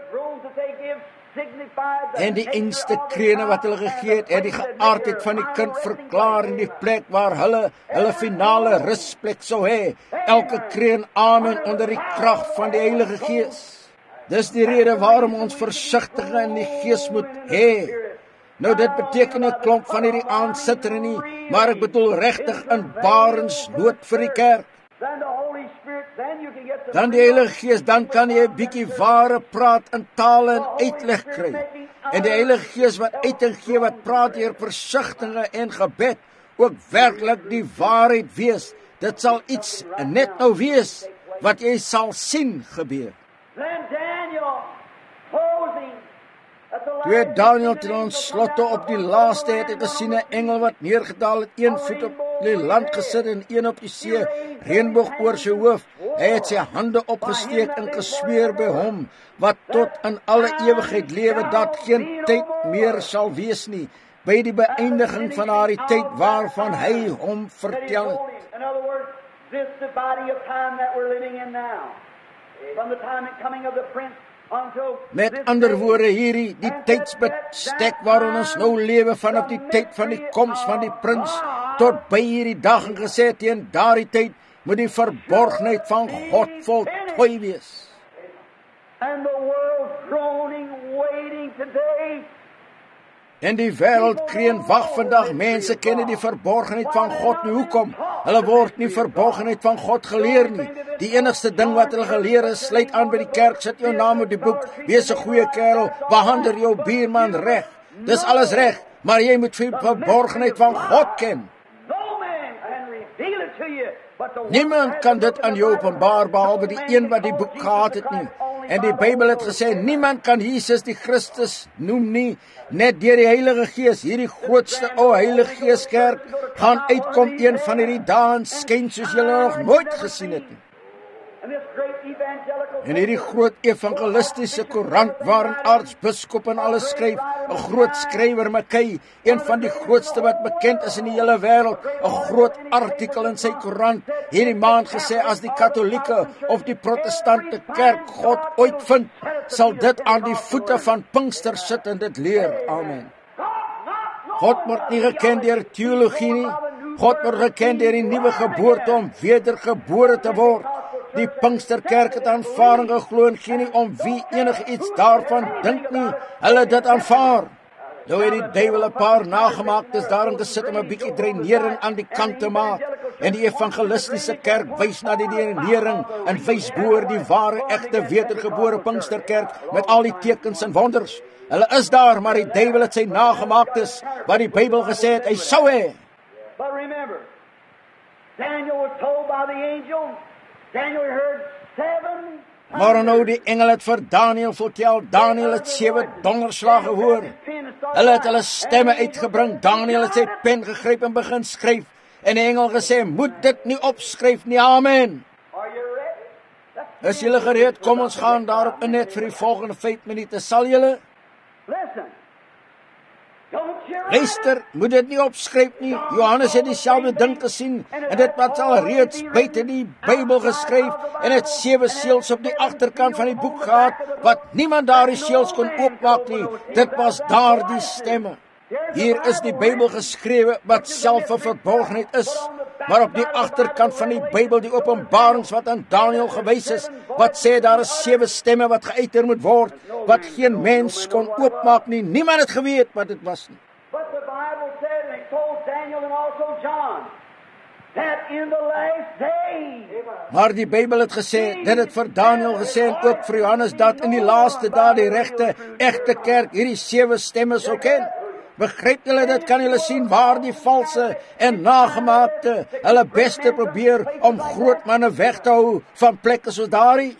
S1: En die enigste krene wat hulle gegee het, het die geaardheid van die kind verklaar in die plek waar hulle hulle finale rusplek sou hê. Elke kreen amen onder die krag van die Heilige Gees. Dis die rede waarom ons versigtig in die Gees moet hê. Nou dit beteken 'n klomp van hierdie aansitter nie, maar ek bedoel regtig in barensnood vir die kerk. Dan die Heilige Gees, dan kan jy 'n bietjie ware praat in tale en uitleg kry. En die Heilige Gees wat uiting gee, wat praat deur versigtiging en gebed, ook werklik die waarheid wees. Dit sal iets net nou wees wat jy sal sien gebeur. Toe Daniel ten ontslotte op die laaste het ek gesien 'n engel wat neergedaal het, een voet op die land gesit en een op die see, reënboog oor sy hoof. Hy het sy hande opgesteek en gesweer by hom wat tot in alle ewigheid lewe, dat geen tyd meer sal wees nie, by die beëindiging van haar tyd waarvan hy hom vertel het.
S2: In other words, this is the body of time that we're living in now. From the time and coming of the prince until
S1: Met ander woorde, hierdie die tydsbestek waarin ons nou lewe, vanaf die tyd van die koms van die prins tot by hierdie dag, en gesê teen daardie tyd moet die verborgenheid van God voltooi wees.
S2: And the world groaning, waiting today.
S1: En die wêreld kreun wag vandag. Mense ken nie die verborgenheid van God nie. Hoekom? Hulle word nie verborgenheid van God geleer nie. Die enigste ding wat hulle geleer is, sluit aan by die kerk, sit jou naam op die boek, wees 'n goeie kerel, behandel jou buurman reg. Dis alles reg, maar jy moet die verborgenheid van God ken.
S2: No man can reveal it to you, but the
S1: Niemand kan dit aan jou openbaar behalwe die een wat die boek gehad het nie. En die Bybel het gesê, niemand kan Jesus die Christus noem nie, net deur die Heilige Gees. Hierdie grootste o Heilige Gees kerk gaan uitkom een van hierdie dae en skyn soos julle nog nooit gesien het nie.
S2: And this great evangelical
S1: En hierdie groot evangelistiese koerant waarin aartsbiskop en alles skryf, 'n groot skrywer Mackay, een van die grootste wat bekend is in die hele wêreld, 'n groot artikel in sy koerant hierdie maand gesê, as die Katolieke of die Protestante kerk God ooit vind, sal dit aan die voete van Pinkster sit en dit leer. Amen. God word nie geken deur teologie nie. God word geken deur die nuwe geboorte om wedergebore te word. Die Pinksterkerk het aanvaarding geglo en geen nie om wie enige iets daarvan dink nie. Hulle het dit aanvaar. Nou het die duiwel 'n paar nagemaaktes daarin gesit om 'n bietjie dreinering aan die kant te maak. En die evangelistiese kerk wys na die dreinering en wys boor die ware, egte, wedergebore Pinksterkerk met al die tekens en wonders. Hulle is daar, maar die duiwel het sy nagemaaktes wat die Bybel gesê het hy sou hê.
S2: But remember, Daniel was told by the angel, Daniel heard seven.
S1: Maar nou die engel het vir Daniel vertel, Daniel het sewe donderslae gehoor. Hulle het hulle stemme uitgebring, Daniel het sy pen gegryp en begin skryf. En die engel gesê, moet dit nie opskryf nie, amen.
S2: Are you ready?
S1: Is julle gereed? Kom ons gaan daarop in net vir die volgende vyf minute. Sal julle?
S2: Listen. Don't you
S1: Luister, moet dit nie opskryf nie. Johannes het dieselfde ding gesien en dit was al reeds buite die Bybel geskryf en het sewe seels op die agterkant van die boek gehad wat niemand daardie seels kon oopmaak nie. Dit was daardie stemme. Hier is die Bybel geskrewe wat self 'n verborgenheid is, maar op die agterkant van die Bybel die openbarings wat aan Daniel gewys is, wat sê daar is sewe stemme wat geuiter moet word, wat geen mens kon oopmaak nie. Niemand het geweet wat dit was nie.
S2: But the Bible said, and it told Daniel and also John, that in the last days.
S1: Maar die Bybel het gesê, dit het vir Daniel gesê en ook vir Johannes, dat in die laaste dae die regte, egte kerk hierdie sewe stemme sou ken. Begryp julle dit? Kan julle sien waar die valse en nagemaakte hulle beste probeer om groot manne weg te hou van plekke soos daardie?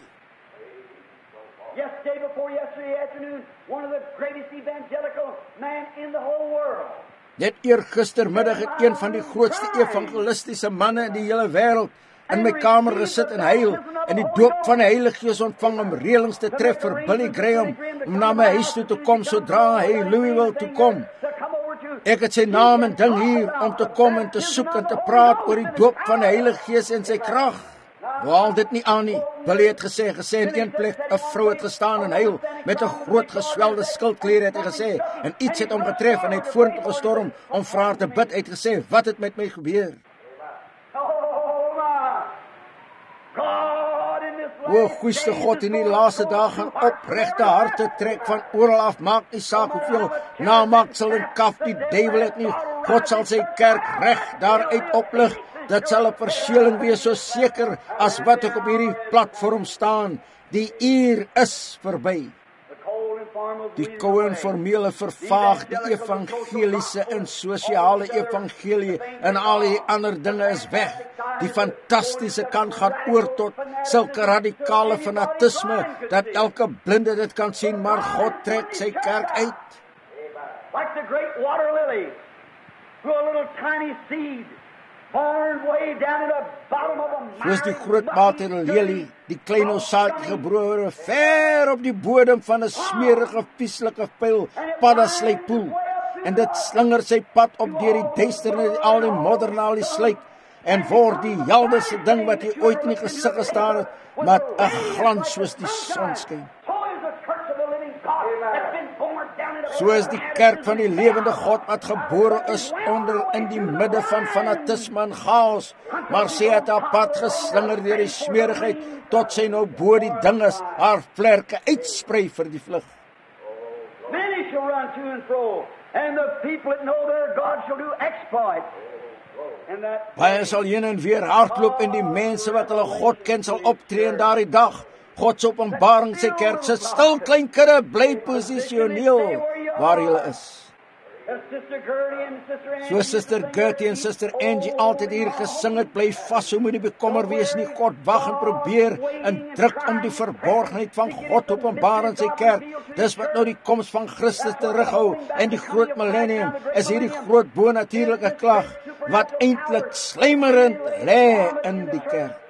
S2: Yesterday before yesterday afternoon, one of the greatest evangelical men in the whole world.
S1: Net eergistermiddag het een van die grootste evangelistiese manne in die hele wêreld in my kamer gesit en huil en die doop van die Heilige Gees ontvang om reëlings te tref vir Billy Graham om na my huis toe te kom sodra hy Louisville toe kom. Ek het sy naam en ding hier om te kom en te soek en te praat oor die doop van die Heilige Gees en sy krag. Waal dit nie aan nie. Billy het gesê, gesê in een plek, 'n vrou het gestaan en huil met 'n groot geswelde skildklier, het hy gesê, en iets het hom getref en hy het vorentoe gestorm om vir haar te bid. Hy het gesê, wat het met my gebeur?
S2: Oh my God, in this
S1: O,
S2: last
S1: goeiste
S2: days
S1: God, in die
S2: is
S1: laaste
S2: going
S1: dae
S2: to
S1: gaan
S2: heart
S1: opregte harte trek van oral af, maak nie saak hoeveel namaaksel en kaf die duiwel het nie. God sal sy kerk reg daaruit oplig. Dit sal 'n verseeling wees so seker as wat ek op hierdie platform staan. Die uur is verby.
S2: The cold and formal
S1: Die koue en formele vervaag, die evangeliese en sosiale evangelie en al die ander dinge is weg. Die fantastiese kant gaan oor tot sulke radikale fanatisme dat elke blinde dit kan sien, maar God trek sy kerk uit.
S2: like the great water lily, through a little tiny seed, born way down in the bottom of a
S1: Soos die groot waterlelie, die klein osaatjie gebore ver op die bodem van 'n smerige, vieslike pyl, paddaslypoel. En dit slinger sy pad op deur die duisternis, al die modder en al die slyk, en word die helderste ding wat jy ooit in die gesig gestaan het, met 'n glans soos die sonskyn.
S2: So is the church of the living God that's been born down in
S1: Soos die kerk van die lewende God wat gebore is onder in die midde van fanatisme en chaos, maar sy het haar pad geslinger deur die smerigheid tot sy nou bo die dinges haar vlerke uitsprei vir die vlug.
S2: Many shall run to and fro, and the people that know their God shall do exploits. And that
S1: Baie sal heen en weer hardloop en die mense wat hulle God ken sal optree in daardie dag. God se openbaring sy kerk sit stil klein kudde bly posisioneel waar hulle is. So Sister Gertie en Sister Angie altyd hier gesing het, bly vas, hoe moet die bekommer wees nie, God wag en probeer en druk om die verborgenheid van God openbaar in sy kerk. Dis wat nou die koms van Christus terughou en die groot millennium is hierdie groot bonatuurlike klag wat eintlik slymerend lê in die kerk.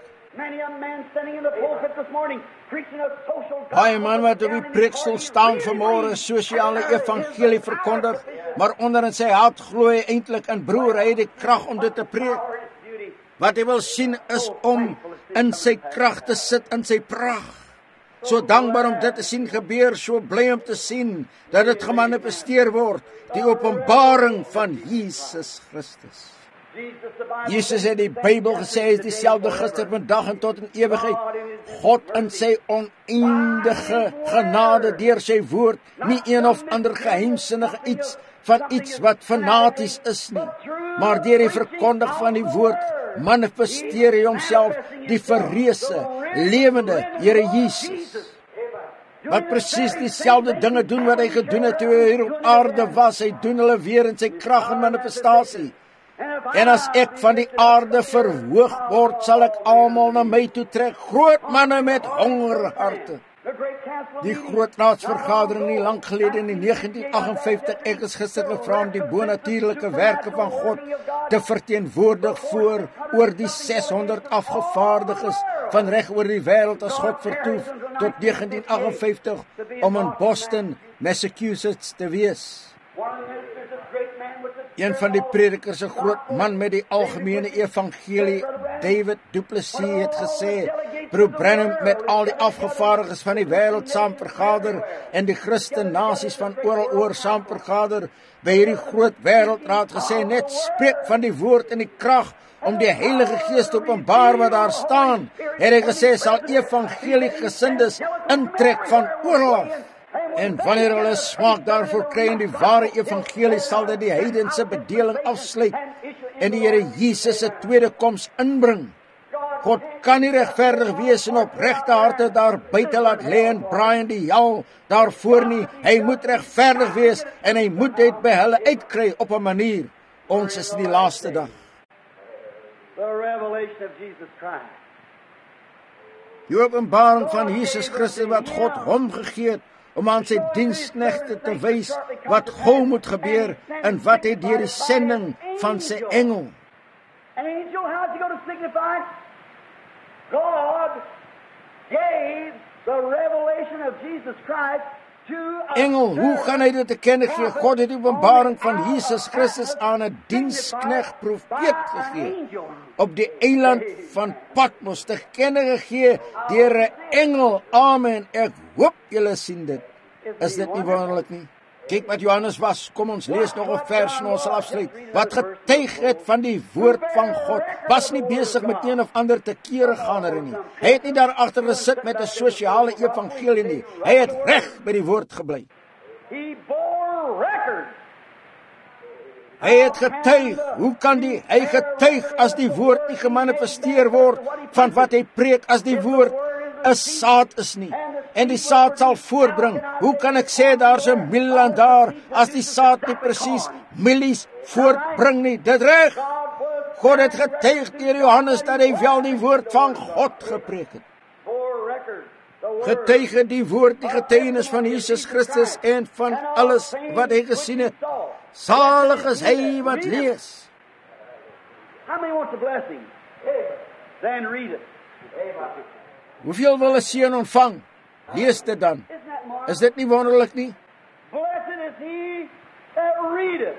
S1: Baie man wat op die preekstoel staan vanmôre sosiale evangelie verkondig, maar onder in sy hart glo hy eintlik in broer, hy het die krag om dit te preek. Wat hy wil sien is om in sy krag te sit in sy pragt. So dankbaar om dit te sien gebeur, so bly om te sien dat dit gemanifesteer word, die openbaring van Jesus Christus. Jesus het die Bybel gesê, hy is dieselfde gister, vandag en tot in ewigheid. God in sy oneindige genade deur sy woord, nie een of ander geheimsinnige iets van iets wat fanaties is nie, maar deur die verkondig van die woord manifesteer hy homself, die verreëse, lewende Here Jesus. Wat presies dieselfde dinge doen wat hy gedoen het toe hy hier op aarde was, hy doen hulle weer in sy krag en manifestasie. En as ek van die aarde verhoog word, sal ek almal na my toe trek, groot manne met hongerharte. Die groot raadsvergadering nie lank gelede in die negentien agt en vyftig, ek is gister gevra om die bonatuurlike werke van God te verteenwoordig voor oor die seshonderd afgevaardiges van reg oor die wêreld as God vertoef tot negentien agt en vyftig om in Boston, Massachusetts te wees. Een van die predikers, 'n groot man met die algemene evangelie, David Du Plessis, het gesê, broer Branham met al die afgevaardiges van die wêreld saam vergader en die Christen nasies van oral oor saam vergader by hierdie groot wêreldraad gesê, net spreek van die woord en die krag om die Heilige Gees te openbaar wat daar staan. Het hy gesê, sal evangelie gesindes intrek van oral af. En wanneer hulle smaak daarvoor kry in die ware evangelie, sal dit die heidense bedeling afsluit en die Here Jesus se tweede koms inbring. God kan nie regverdig wees en opregte harte daar buite laat lê en braai in die hel daarvoor nie. Hy moet regverdig wees en hy moet dit by hulle uitkry op 'n manier. Ons is in die laaste dag. Die openbaring van Jesus Christus wat God hom gegee het om aan sy diensknegte te wys wat gou moet gebeur en wat hy deur die sending van sy engel.
S2: Angel, how's he going to signify? God gave the revelation of Jesus Christ to a
S1: Engel, hoe gaan hy dit te kenne gee? God het die openbaring van Jesus Christus aan 'n diensknegt profeet gegee op die eiland van Patmos te kenne gegee deur 'n engel. Amen. Ek hoop julle sien dit. Is dit nie wonderlik nie? Kyk wat Johannes was. Kom ons lees nog 'n vers en ons sal afsluit. Wat getuig het van die woord van God. Was nie besig met een of ander te kere gaaner nie. Hy het nie daar agter gesit met 'n sosiale evangelie nie. Hy het reg by die woord gebly.
S2: He bore record.
S1: Hy het getuig. Hoe kan die hy getuig as die woord nie gemanifesteer word van wat hy preek as die woord 'n saad is nie? En die saad sal voortbring. Hoe kan ek sê daar's 'n mielies daar as die saad nie presies mielies voortbring nie? Dit reg. God het getuig deur Johannes dat hy wel die woord van God gepreek het. Getuig die woord, die getuienis van Jesus Christus en van alles wat hy gesien het. Salig is hy wat lees.
S2: How many wants a blessing? Then read it.
S1: Hoeveel wil 'n seën ontvang? Lees dit dan. Is dit nie wonderlik nie?
S2: Blessed is he that readeth.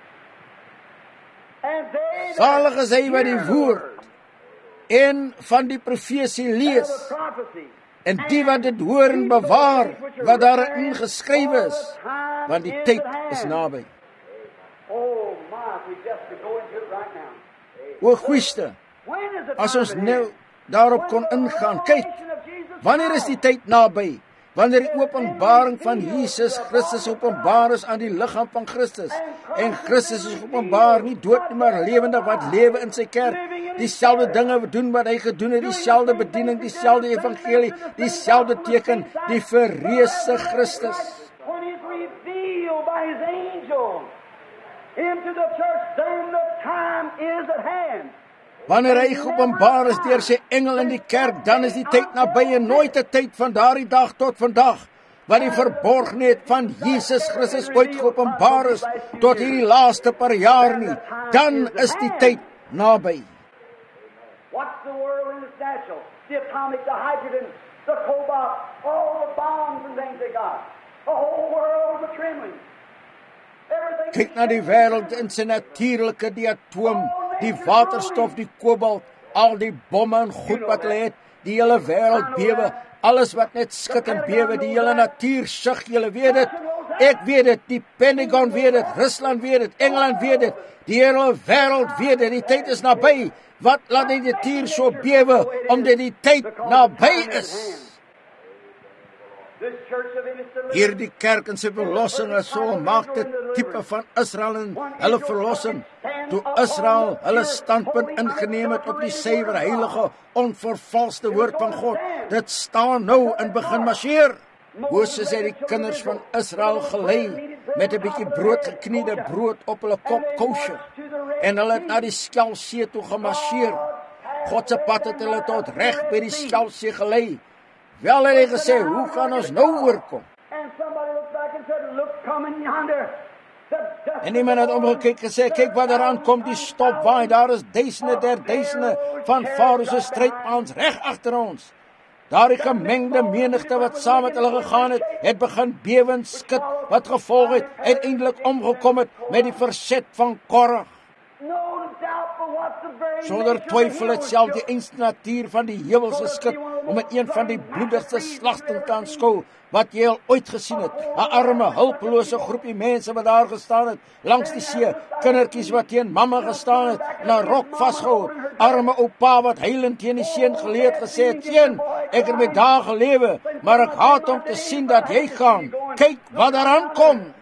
S2: And they
S1: Salig is hy wat die woord en van die profesie lees. En die wat dit hoor en bewaar, wat daarin geskrywe is, want die tyd is naby. O Christus, as ons nou daarop kon ingaan, kyk, wanneer is die tyd naby? Wanneer die openbaring van Jesus Christus openbaar is aan die liggaam van Christus. En Christus is openbaar, nie dood nie, maar lewendig, wat lewe in sy kerk. Dieselfde dinge doen wat hy gedoen het, dieselfde bediening, dieselfde evangelie, dieselfde teken, die verreëse Christus.
S2: When he's revealed by his angels into the church, then the time is at hand.
S1: Wanneer hy geopenbaar is deur sy engel in die kerk, dan is die tyd naby en nooit 'n tyd van daardie dag tot vandag, wat die verborgenheid van Jesus Christus ooit geopenbaar is, tot hierdie laaste paar jaar nie, dan is die tyd naby.
S2: What's the world in its natural? The atomic, the hydrogen, the cobalt, all the bombs and things they got. The whole world was trembling. Everything.
S1: Kyk na die wêreld in sy natuurlike, die atoom, die waterstof, die kobalt, al die bomme en goed wat hulle het, die hele wêreld bewe, alles wat net skud en bewe, die hele natuur sug, julle weet dit, ek weet dit, die Pentagon weet dit, Rusland weet dit, Engeland weet dit, die hele wêreld weet dit, die tyd is naby. Wat laat die natuur so bewe, omdat die tyd naby is? Hier die kerk en sy verlossing is so maak dit tipe van Israel en hulle verlossing. Toe Israel hulle standpunt ingeneem het op die suiwer, heilige, onvervalste woord van God, dit staan nou en begin marcheer. Moses het die kinders van Israel gelei met 'n bietjie brood, gekniede brood op hulle kop, kosher. En hulle het na die Skelfsee toe gemarcheer. God se pad het hulle tot reg by die Skelfsee gelei. Wel het hy gesê, hoe gaan ons nou oorkom? En iemand het omgekyk gesê, kyk wat daaraan kom, die stop waai, daar is duisende der duisende van Farao se strydmaans reg agter ons. Daardie gemengde menigte wat saam met hulle gegaan het, het begin bewe en skud, wat gevolg het, uiteindelik omgekom het met die verset van Korach. Sonder twyfel het self die einste natuur van die heuwels geskit om in een van die bloedigste slagting te aanskou wat jy al ooit gesien het. 'n Arme, hulpelose groepie mense wat daar gestaan het langs die see, kindertjies wat teen mamma gestaan het en 'n rok vasgehou. Arme oupa wat huilend teen die seun geleë het gesê het, "Seun, ek het met dae gelewe, maar ek haat om te sien dat jy gaan. Kyk wat daaraan kom."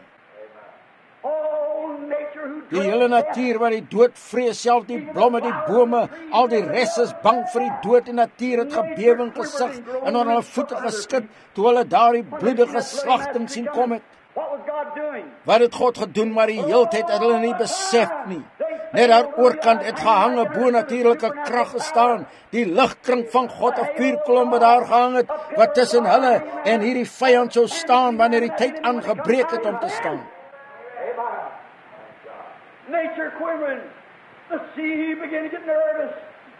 S1: Die hele natuur wat die dood vrees, self die blomme, die bome, al die res is bang vir die dood. Die natuur het gebewe en gesig en onder hulle voete geskit toe hulle daardie bloedige slagting sien kom het. Wat het God gedoen, maar die heeltyd het hulle nie besef nie. Net daar oorkant het gehange bo-natuurlike krag gestaan, die ligkring van God, 'n vuurkolom wat daar gehang het, wat tussen hulle en hierdie vyand sou staan wanneer die tyd aangebreek het om te staan.
S2: Nature quivering, the sea began to get nervous.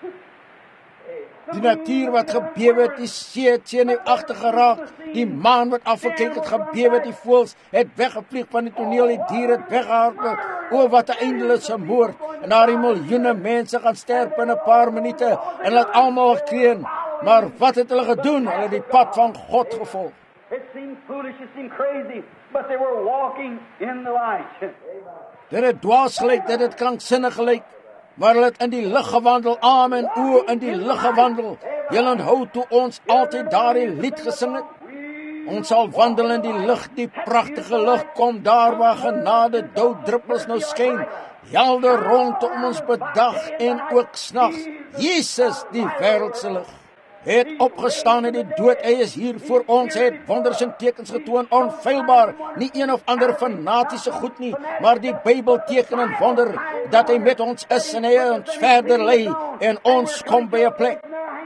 S1: Die natuur wat gebewe het, die see het senuagtig geraak, die maan wat afgekyk het, gebewe het, die voëls het weggevlieg van die toneel, die diere het weggehardloop. O, wat 'n eindelose moord. En daar die miljoene mense gaan sterf in 'n paar minute en hulle het almal gekreun. Maar wat het hulle gedoen? Hulle het die pad van God gevolg.
S2: It seemed foolish, it seemed crazy, but they were walking in the light.
S1: Dit het dwaas gelyk, dit het kranksinnig gelyk, maar hulle het in die lig gewandel, amen, o, in die lig gewandel. Julle onthou toe ons altyd daardie lied gesing het? Ons sal wandel in die lig, die pragtige lig, kom daar waar genade doudruppels nou skyn, helder rondom ons bedag en ook snags. Jesus, die wêreldse lig, het opgestaan uit die dood, hy is hier voor ons, hy het wonders en tekens getoon, onfeilbaar, nie een of ander fanatiese goed nie, maar die Bybel teken en wonder, dat hy met ons is en hy ons verder lei, en ons kom by 'n plek.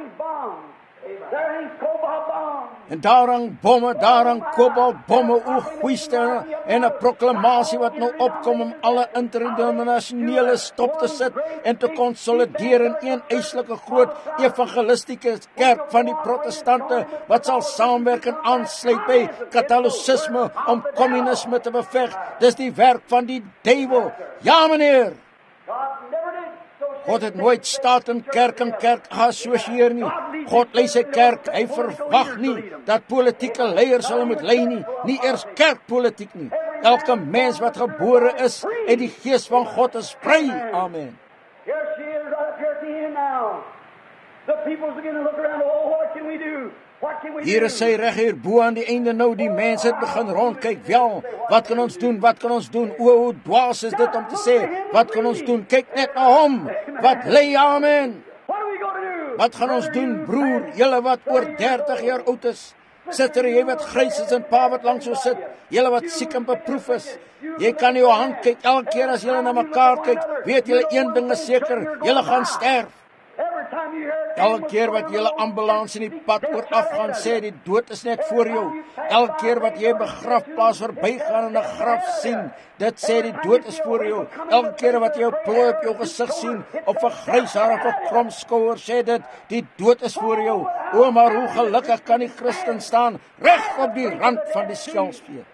S1: En daar hang bomme, daar hang kobaltbomme, o goeiste, en 'n proklamasie wat nou opkom om alle interdenominasionele stop te sit en te konsolideer in een eislike groot evangelistiese kerk van die protestante wat sal saamwerk en aansluit by katolicisme om kommunisme te beveg. Dis die werk van die duiwel. Ja, meneer. God het nooit staat in kerk en kerk geassosieer nie. God lei sy kerk, hy verwag nie dat politieke leiers hulle moet lei nie, nie eers kerkpolitiek nie. Elke mens wat gebore is en die gees van God is vry. Amen.
S2: Here she is right up here at the end now. The people's beginning to look around, oh, what can we do? What can we do?
S1: Hier is sy reg hier bo aan die einde nou, die mense het begin rondkyk, wel, wat kan ons doen, wat kan ons doen? O, hoe dwaas is dit om te sê, wat kan ons doen? Kyk net na hom, wat lei, amen.
S2: What are we going to do?
S1: Wat gaan ons doen, broer, julle wat oor dertig jaar oud is? Sister, jy wat grys is en pa wat langs jou sit, julle wat siek en beproef is, jy kan jou hand kyk, elke keer as julle na mekaar kyk, weet julle een ding is seker, julle gaan sterf.
S2: Every time you hear
S1: Elke keer wat jy 'n ambulans in die pad oor afgaan, sê die dood is net voor jou. Elke keer wat jy 'n begrafplaas verbygaan en 'n graf sien, dit sê die dood is voor jou. Elke keer wat jy 'n plooi op jou gesig sien, of 'n grys haar of 'n krom skouer, sê dit, die dood is voor jou. O, maar hoe gelukkig kan die Christen staan, reg op die rand van die skelmspeer.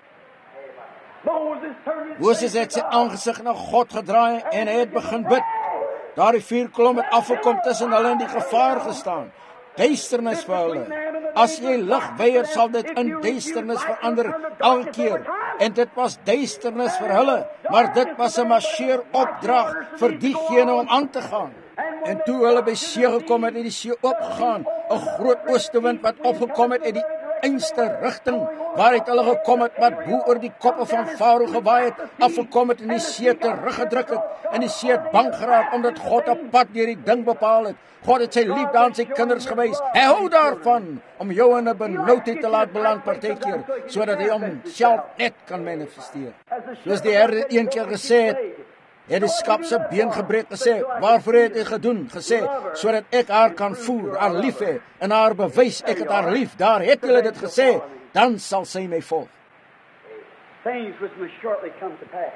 S1: Moses het sy aangesig na God gedraai en hy het begin bid. Daar die vuurkolom het afgekom tussen hulle in die gevaar gestaan. Duisternis vir hulle. As jy lig weier, sal dit in duisternis verander elke keer. En dit was duisternis vir hulle, maar dit was 'n marseeropdrag vir diegene om aan te gaan. En toe hulle by see gekom het, het die see oopgegaan, 'n groot oostewind wat opgekom het uit die einste rigting, waaruit hulle gekom het, wat bo oor die koppe van Farao gewaai het, afgekom het en die see teruggedruk het, en die see het bang geraak, omdat God 'n pad deur die ding bepaal het. God het sy liefde aan sy kinders gewys. Hy hou daarvan om jou in 'n benoudheid te laat beland partykeer, sodat hy homself net kan manifesteer. Soos die Here een keer gesê het, het die skap se been gebreek, gesê, waarvoor het hy gedoen? Gesê, sodat ek haar kan voer, haar lief hê, en haar bewys, ek het haar lief. Daar het hulle dit gesê, dan sal sy my volg.
S2: Things which must shortly come to pass.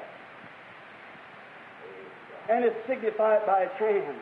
S2: And it's signified by a chant.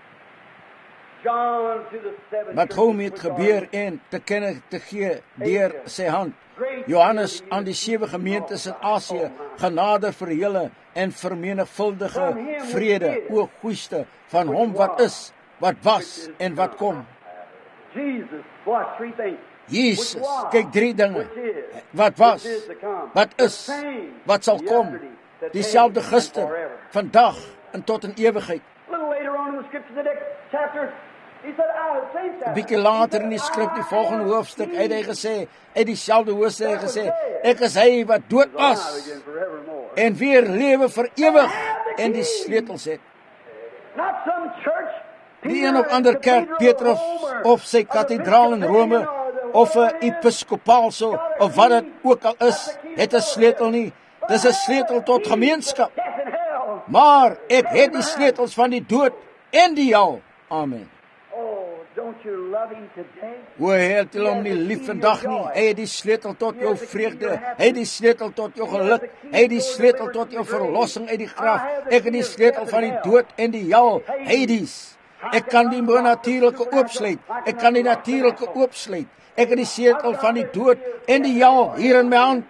S2: John to the seven.
S1: Wat gou het gebeur en te kenne te gee deur sy hand. Johannes aan die sewe gemeentes in Asië, genade vir julle en vermenigvuldige vrede, o goeiste, van hom wat is, wat was en wat kom.
S2: Jesus, what three things?
S1: Jesus, kyk drie dinge. Wat was, wat is, wat sal kom. Dieselfde gister, vandag en tot in ewigheid.
S2: A little later on in the scripture, the next chapter, he said, I will say that.
S1: 'n Bietjie later in die skrif, die volgende hoofstuk, het hy gesê, uit dieselfde hoofstuk het hy gesê, ek is hy wat dood was en weer lewe vir ewig en die sleutels het.
S2: Not some church,
S1: Die een of ander kerk, Petrus of sy kathedraal in Rome, of 'n episkopaalse, of wat dit ook al is, het 'n sleutel nie. Dis 'n sleutel tot gemeenskap.
S2: death and hell.
S1: Maar ek het die sleutels van die dood en die hel. Amen.
S2: Oh, don't you love him today?
S1: O, hy het hom nie lief vandag nie. Hy het die sleutel tot jou vreugde. Hy het die sleutel tot jou geluk. Hy het die sleutel tot jou verlossing uit die graf. Ek het die sleutel van die dood en die hel, Hades. Ek kan die natuurlike oopsluit. Ek kan die natuurlike oopsluit. Ek het die sleutel van die dood en die hel hier in my hand.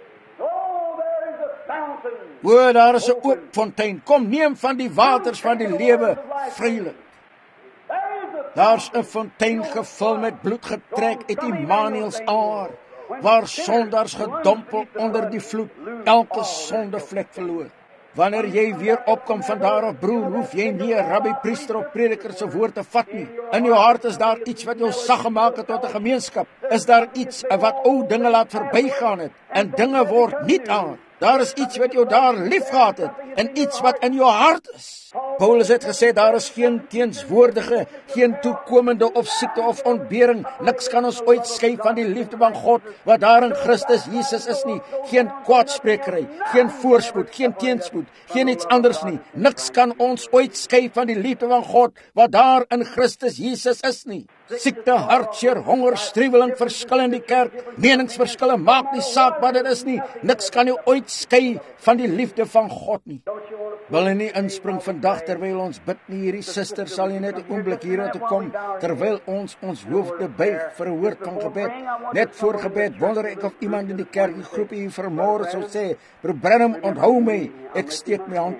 S2: Oh, there is a fountain.
S1: O, daar is 'n oop fontein. Kom, neem van die waters van die lewe vrylik.
S2: There is a
S1: Daar's 'n fontein gevul met bloed getrek uit Immanuels aar, waar sondaars gedompel onder die vloed, elke sondevlek verloor. Wanneer jy weer opkom van daar af, broer, hoef jy nie 'n rabbi, priester of prediker se woord te vat nie. In jou hart is daar iets wat jou sag gemaak het tot 'n gemeenskap. Is daar iets wat ou dinge laat verbygaan het en dinge word niet aan. Daar is iets wat jou daar lief gehad het en iets wat in jou hart is. Paulus het gesê, daar is geen teenswoordige, geen toekomende of siekte of ontbering. Niks kan ons ooit skei van die liefde van God wat daar in Christus Jesus is nie. Geen kwaadsprekery, geen voorspoed, geen teenspoed, geen iets anders nie. Niks kan ons ooit skei van die liefde van God wat daar in Christus Jesus is nie. Siekte, hartseer, honger, struweling, verskil in die kerk, meningsverskille, maak nie saak wat dit is nie. Niks kan jou ooit skei van die liefde van God nie. Wil jy nie inspring vandag terwyl ons bid nie, hierdie suster, sal jy net 'n oomblik hier toe kom, terwyl ons ons hoofde buig vir 'n woord van gebed. Net voor gebed wonder ek of iemand in die kerk, die groep hier vanmôre sou sê, Broer Branham, onthou my, ek steek my hand op.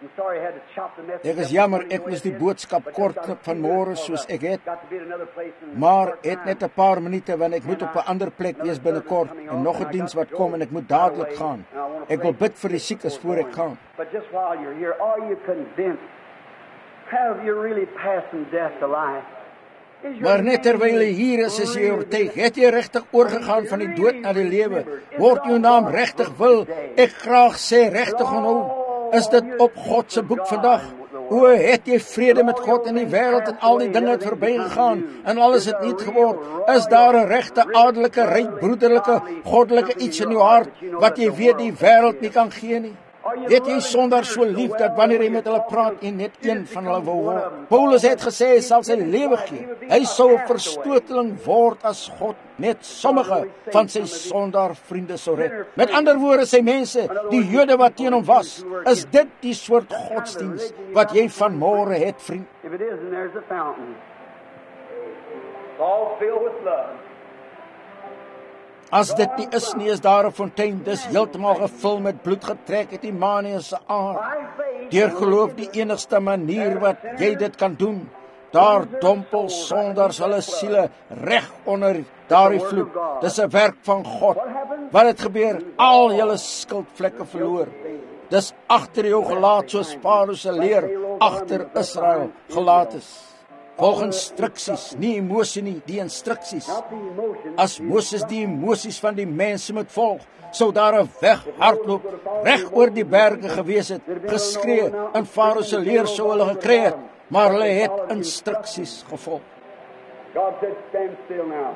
S2: I'm sorry I had to chop the message.
S1: Ek is
S2: up
S1: jammer,
S2: before
S1: ek
S2: you
S1: moes die
S2: went in,
S1: boodskap
S2: but
S1: kort
S2: just
S1: knip
S2: got to
S1: vanmôre
S2: keep it
S1: soos
S2: up.
S1: ek het,
S2: Got to be at another place in
S1: maar
S2: short
S1: het
S2: time.
S1: net 'n paar minute want ek moet op 'n ander plek wees binnekort en nog 'n diens wat kom en ek moet dadelik gaan. Ek wil bid vir die siekes voor ek gaan.
S2: But just while you're here, are you convinced? Have you really passed from death to life? Is your
S1: Maar net terwyl jy
S2: name
S1: hier is, is jy
S2: really
S1: oortuig, het jy regtig oorgegaan van die dood na die lewe? Word jou naam regtig wil? Ek graag sê regtig onthou. Is dit op God se boek vandag? O, het jy vrede met God in die wêreld en al die dinge het verbygegaan en alles het niet geword? Is daar 'n regte adelike, ryk, broederlike, goddelike iets in jou hart wat jy weet die wêreld nie kan gee nie? Het jy sonder so lief dat wanneer jy met hulle praat en net een van hulle wil word? Paulus het gesê hy sal sy lewe gee. Hy sou 'n verstoteling word as God net sommige van sy sondaar vriende sou red. Met ander woorde, sy mense, die Jode wat teen hom was, is dit die soort godsdiens wat jy vanmôre het, vriend?
S2: If it is, then there's a fountain. It's all filled with love.
S1: As dit nie is nie, is daar 'n fontein, dis heeltemal gevul met bloed getrek uit Immanuel se aard. Deur geloof die enigste manier wat jy dit kan doen. Daar dompel sonders hulle siele reg onder daardie vloed. Dis 'n werk van God. Wat het gebeur? Al julle skuldvlekke verloor. Dis agter jou gelaat soos Farao se leer agter Israel gelaat is. Volgens instruksies, nie emosie nie, die instruksies. As Moses die emosies van die mense moet volg, sou daar 'n weg hardloop reg oor die berge gewees het, geskree en Farao se leer sou hulle gekry het, maar hulle het instruksies gevolg.
S2: God said, stand still now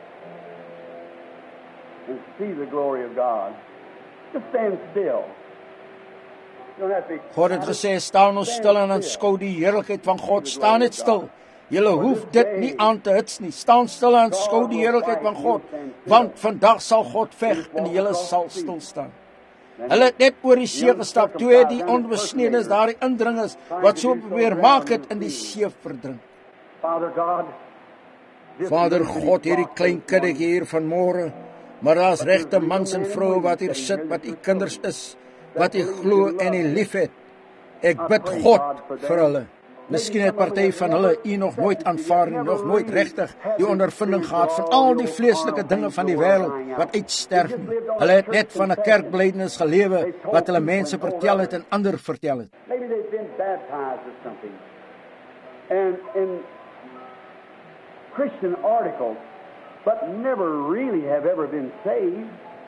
S2: and see the glory of God. Just stand still. You don't have to be
S1: God het gesê, staan ons stil en aanskou die heerlikheid van God. Staan net stil. Julle hoef dit nie aan te hits nie. Staan stil en aanskou die heerlikheid van God, want vandag sal God veg en julle sal stil staan. Hulle het net oor die see gestap, toe het die onbesnedenis, daardie indringers, wat so probeer maak het, in die see verdrink.
S2: Father God, this
S1: Vader God, hierdie klein kiddetjie hier vanmôre, maar daar's regte mans en vroue wat hier sit, wat u kinders is, wat u glo en u liefhet. Ek bid God vir hulle. Miskien het party van hulle u nog nooit aanvaar nie, nog nooit regtig die ondervinding gehad van al die vleeslike dinge van die wêreld wat uitsterf nie. Hulle het net van 'n kerkbelydenis gelewe wat hulle mense vertel het en ander vertel het.
S2: maybe they've been baptized or something. And in Christian articles, but never really have ever been saved.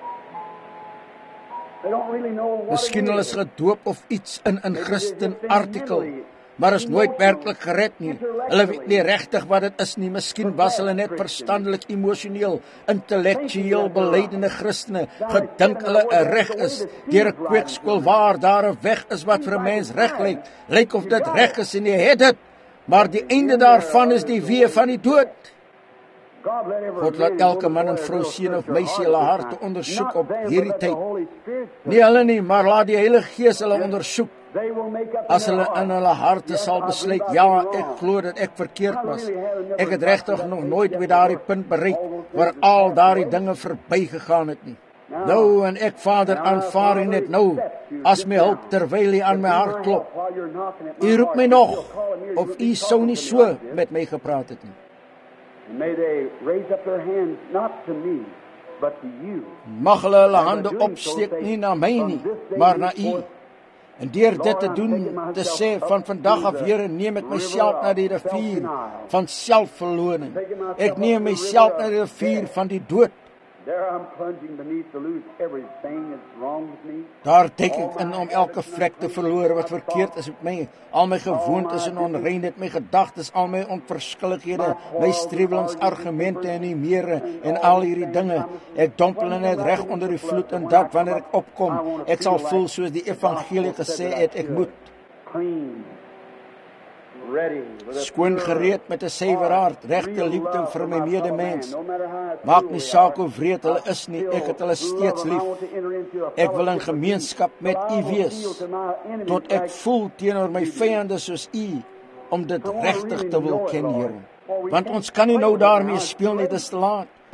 S2: They don't really know what
S1: Miskien
S2: it
S1: hulle
S2: is.
S1: is gedoop of iets in 'n Christen artikel, maar is nooit werklik gered nie. Hulle weet nie regtig wat dit is nie. Miskien was hulle net verstandelik, emosioneel, intellektueel belydende Christene, gedink hulle 'n reg is deur 'n kweekskool waar daar 'n weg is wat vir 'n mens reg lyk. Lyk of dit reg is en jy het dit, maar die einde daarvan is die weë van die dood.
S2: God let every
S1: God laat
S2: man
S1: elke
S2: and
S1: man en
S2: woman
S1: vrou,
S2: know
S1: seun of
S2: their
S1: meisie
S2: heart
S1: hulle
S2: is
S1: harte
S2: not
S1: ondersoek op
S2: them, but
S1: hierdie
S2: let the
S1: tyd.
S2: Holy Spirit
S1: Nie hulle nie, maar laat die Heilige Gees hulle ondersoek.
S2: They will make up
S1: As
S2: in
S1: hulle
S2: their
S1: in
S2: heart.
S1: hulle harte
S2: Yes,
S1: sal
S2: I
S1: besluit,
S2: believe
S1: ja,
S2: I've been
S1: ek
S2: wrong.
S1: glo dat ek verkeerd was. Ek het regtig nog nooit by daardie punt bereik waar al daardie dinge verbygegaan het nie. Nou en ek, Vader, aanvaar U net nou as my hulp terwyl U aan my hart klop. U roep my nog, of U sou nie so met my gepraat het nie.
S2: And may they raise up their hands not to me, but to you.
S1: Mag hulle hulle hande opsteek nie na my nie, maar na U. En deur dit te doen, te sê, van vandag af, Here, neem ek myself na die rivier van selfverloning. Ek neem myself na die rivier van die dood.
S2: There I'm plunging beneath to lose everything that's wrong with me.
S1: Daar dek ek in om elke vlek te verloor wat verkeerd is met my. Al my gewoontes en onreinheid, my gedagtes, al my onverskillighede, my strevelings, argumente en die mere en al hierdie dinge. Ek dompel net reg onder die vloed en dat wanneer ek opkom, ek sal voel soos die evangelie gesê het ek moet.
S2: Clean. Ready. with a
S1: Skoon
S2: pure
S1: gereed met 'n suiwer hart, regte
S2: real
S1: liefde
S2: love
S1: vir
S2: for
S1: my
S2: my fellow
S1: medemens.
S2: man, no matter how I
S1: Maak
S2: feel
S1: nie
S2: they
S1: saak
S2: are.
S1: hoe wreed hulle is nie, ek het hulle steeds lief. Ek wil in gemeenskap met U wees, tot ek voel teenoor my vyande soos U, om dit regtig te wil ken, Here. Want ons kan nie nou daarmee speel nie, dit is te laat.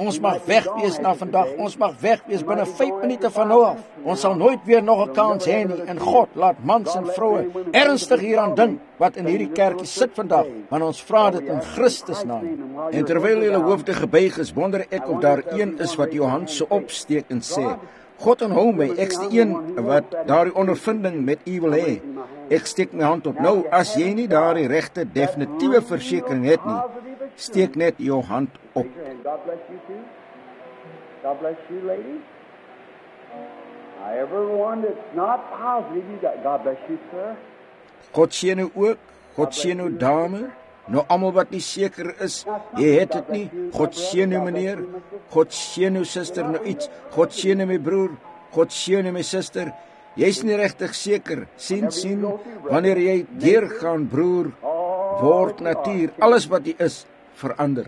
S1: Ons mag wegwees na vandag. Ons mag wegwees binne vyf minute van nou af. Ons sal nooit weer nog 'n kans hê nie. En God laat mans en vroue ernstig hieraan dink wat in hierdie kerkie sit vandag, want ons vra dit in Christus naam. En terwyl julle hoofde gebuig is, wonder ek of daar een is wat jou hand so opsteek en sê: God onthou my, ek's die een wat daardie ondervinding met u wil hê. Ek steek my hand op. Nou, as jy nie daardie regte definitiewe versekering het nie, steek net jou hand op.
S2: God bless you too. God bless you, ladies. Everyone that's not positive, you got God bless you, sir.
S1: God seën nou ook. God seën nou dame. Nou almal wat nie seker is, jy het dit nie. God seën nou meneer. God seën nou suster, nou iets. God seën nou my broer. God seën nou my suster. Jy's nie regtig seker. Sien, sien, wanneer jy deurgaan, broer, word natuur, alles wat jy is, verander.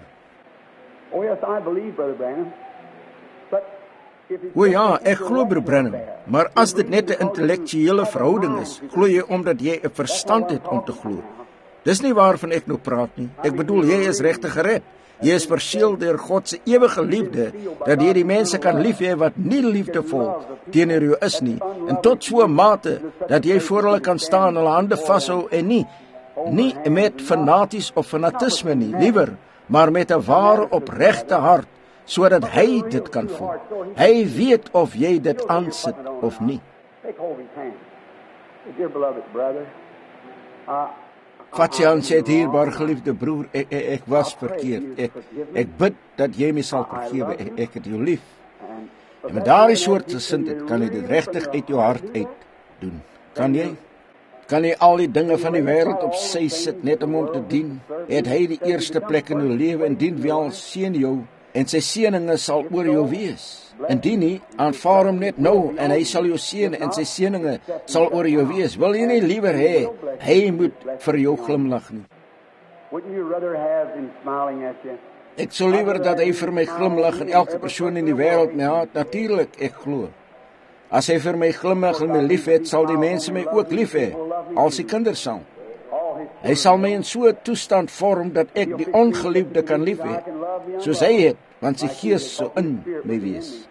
S2: Oh yes, I believe, Brother Branham. But if it's
S1: O ja, ek glo broer Branham, maar as dit net 'n intellektuele verhouding is, glo jy omdat jy 'n verstand het om te glo. Dis nie waarvan ek nou praat nie. Ek bedoel jy is regtig gered. Jy is verseël deur God se ewige liefde, dat jy die mense kan lief hê wat nie liefdevol teenoor jou is nie, en tot so 'n mate dat jy voor hulle kan staan, hulle hande vashou en nie nie met fanaties of fanatisme nie, liewer, maar met 'n ware opregte hart, sodat hy dit kan voel. Hy weet of jy dit aansit of nie.
S2: take hold of his hand. Dear beloved brother, uh,
S1: Vat sy hand, sê dierbaar geliefde broer, ek, ek, ek was verkeerd. Ek, ek bid dat jy my sal vergewe. Ek, ek het jou lief. En met daardie soort gesindheid kan jy dit regtig uit jou hart uit doen. Kan jy? Kan jy al die dinge van die wêreld op sy sit net om hom te dien? Het hy die eerste plek in jou lewe en dien wel seën jou en sy seëninge sal oor jou wees. Indien nie, aanvaar hom net nou en hy sal jou seën en sy seëninge sal oor jou wees. Wil jy nie liewer hê hy moet vir jou glimlag nie?
S2: wouldn't you rather have him smiling at you?
S1: Ek sou liewer dat hy vir my glimlag en elke persoon in die wêreld my haat. Natuurlik, ek glo. As hy vir my glimlag en my liefhet, sal die mense my ook lief hê, als die kinders sal. Hy sal my in so 'n toestand vorm dat ek die ongeliefde kan lief hê, soos hy het, want sy gees sou in my wees.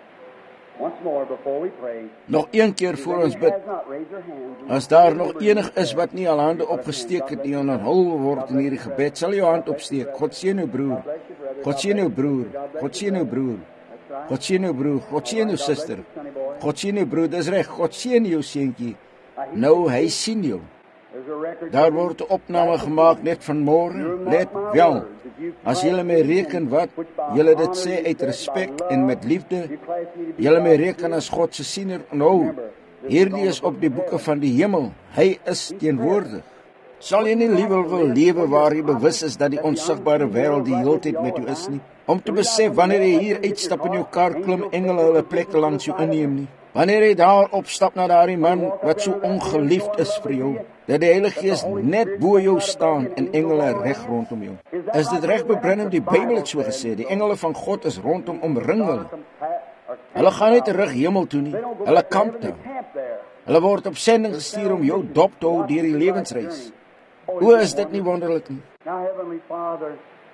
S2: Once more before we pray.
S1: Nog een keer voor ons bid,
S2: Has not raised your hands.
S1: as daar nog enig is wat nie al hande opgesteek het nie en onthul word in hierdie gebed, sal jou hand opsteek. God seën jou broer. God seën jou broer. God seën jou broer. God seën jou broer. God seën jou suster. God seën jou broer. Dis reg. God seën jou seentjie. Nou hy sien jou.
S2: There's a record.
S1: Daar word 'n opname gemaak net van môre. Let wel. As julle my reken wat julle dit sê uit respek en met liefde, julle my reken as God se siener. Nou, hierdie is op die boeke van die hemel. Hy is teenwoordig. Sal jy nie liewer wil lewe waar jy bewus is dat die onsigbare wêreld die hele tyd met jou is nie? Om te besef wanneer jy hier uitstap in jou kar, klim engele hulle plekke langs jou inneem nie. Wanneer jy daar opstap na daardie man wat so ongeliefd is vir jou, dat die Heilige Gees net bo jou staan en engele reg rondom jou. Is dit reg bebrinnem? Die Bybel het so gesê, die engele van God is rondom omring hulle. Hulle gaan nie terug hemel toe nie. Hulle kamp daar. Hulle word op sending gestuur om jou dop te hou deur die lewensreis. O, is dit nie wonderlik nie?
S2: Now, Heavenly Father,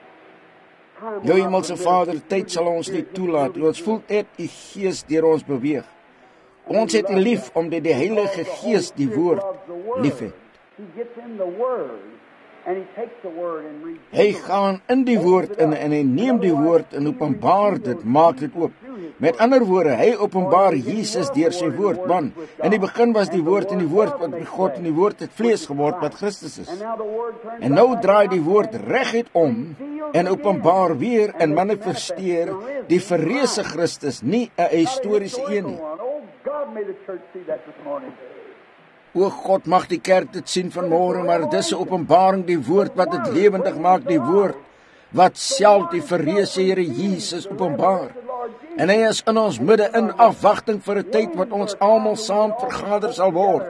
S2: time
S1: Jou
S2: will not
S1: hemelse
S2: permit
S1: Vader, tyd sal ons nie toelaat. Ons voel net u Gees deur ons beweeg. Ons het u lief omdat die Heilige Gees die woord liefhet.
S2: He gets in the word and he takes the word and reads.
S1: Hy gaan in die woord in en hy neem die woord en openbaar dit, maak dit oop. Met ander woorde, hy openbaar Jesus deur sy woord. Man, in die begin was die woord en die woord wat by God en die woord het vlees geword wat Christus is.
S2: And now the word turns
S1: En nou draai die woord reguit om en openbaar weer en manifesteer die verreëse Christus, nie 'n historiese een nie.
S2: Oh God, may the church see that this morning.
S1: O God, mag die kerk dit sien vanmôre, maar dis 'n openbaring, die woord wat dit lewendig maak, die woord wat self die verreëse Here Jesus openbaar. En hy is in ons midde in afwagting vir 'n tyd wat ons almal saam vergader sal word.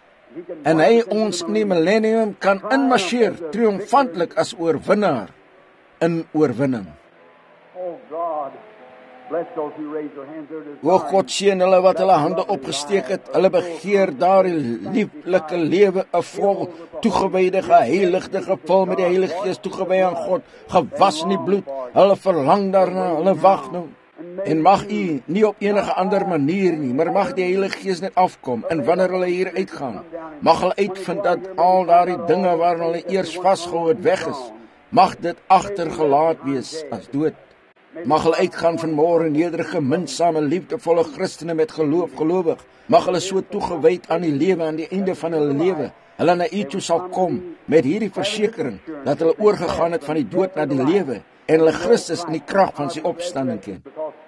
S1: En hy ons in die millennium kan inmarseer triomfantlik as oorwinnaar in oorwinning.
S2: Oh God, Bless those who raise their hands there this
S1: O God, seën hulle wat hulle hande opgesteek het. Hulle begeer daardie lieflike lewe, 'n vol toegewyde, geheiligde, gevul met die Heilige Gees, toegewy aan God, gewas in die bloed. Hulle verlang daarna, hulle wag nou. En mag U nie op enige ander manier nie, maar mag die Heilige Gees net afkom. En wanneer hulle hier uitgaan, mag hulle uitvind dat al daardie dinge waaraan hulle eers vasgehou het weg is. Mag dit agtergelaat wees as dood. Mag hulle uitgaan vanmôre nederige, minsame, liefdevolle Christene met geloof, gelowig. Mag hulle so toegewyd aan die lewe, aan die einde van hulle lewe, hulle na U toe sal kom met hierdie versekering dat hulle oorgegaan het van die dood na die lewe en hulle Christus in die krag van sy opstanding ken.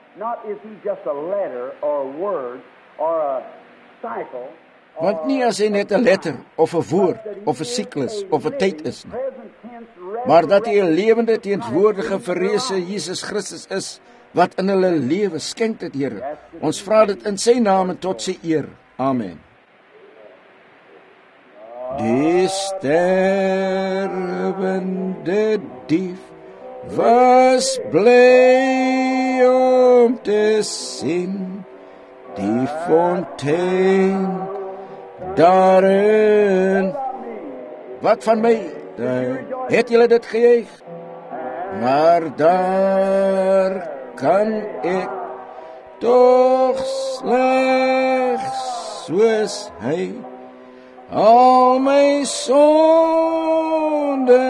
S1: Want nie as hy net 'n letter of 'n woord of 'n siklus of 'n tyd is nie, maar dat hy 'n lewende teenwoordige verreëse Jesus Christus is wat in hulle lewe. Skenk dit, Here. Ons vra dit in sy naam en tot sy eer. Amen. Die stervende dief was bly om te sien die fontein daarin. Wat van my? Het julle dit gejuig? Maar daar kan ek tog slegs soos hy al my sonde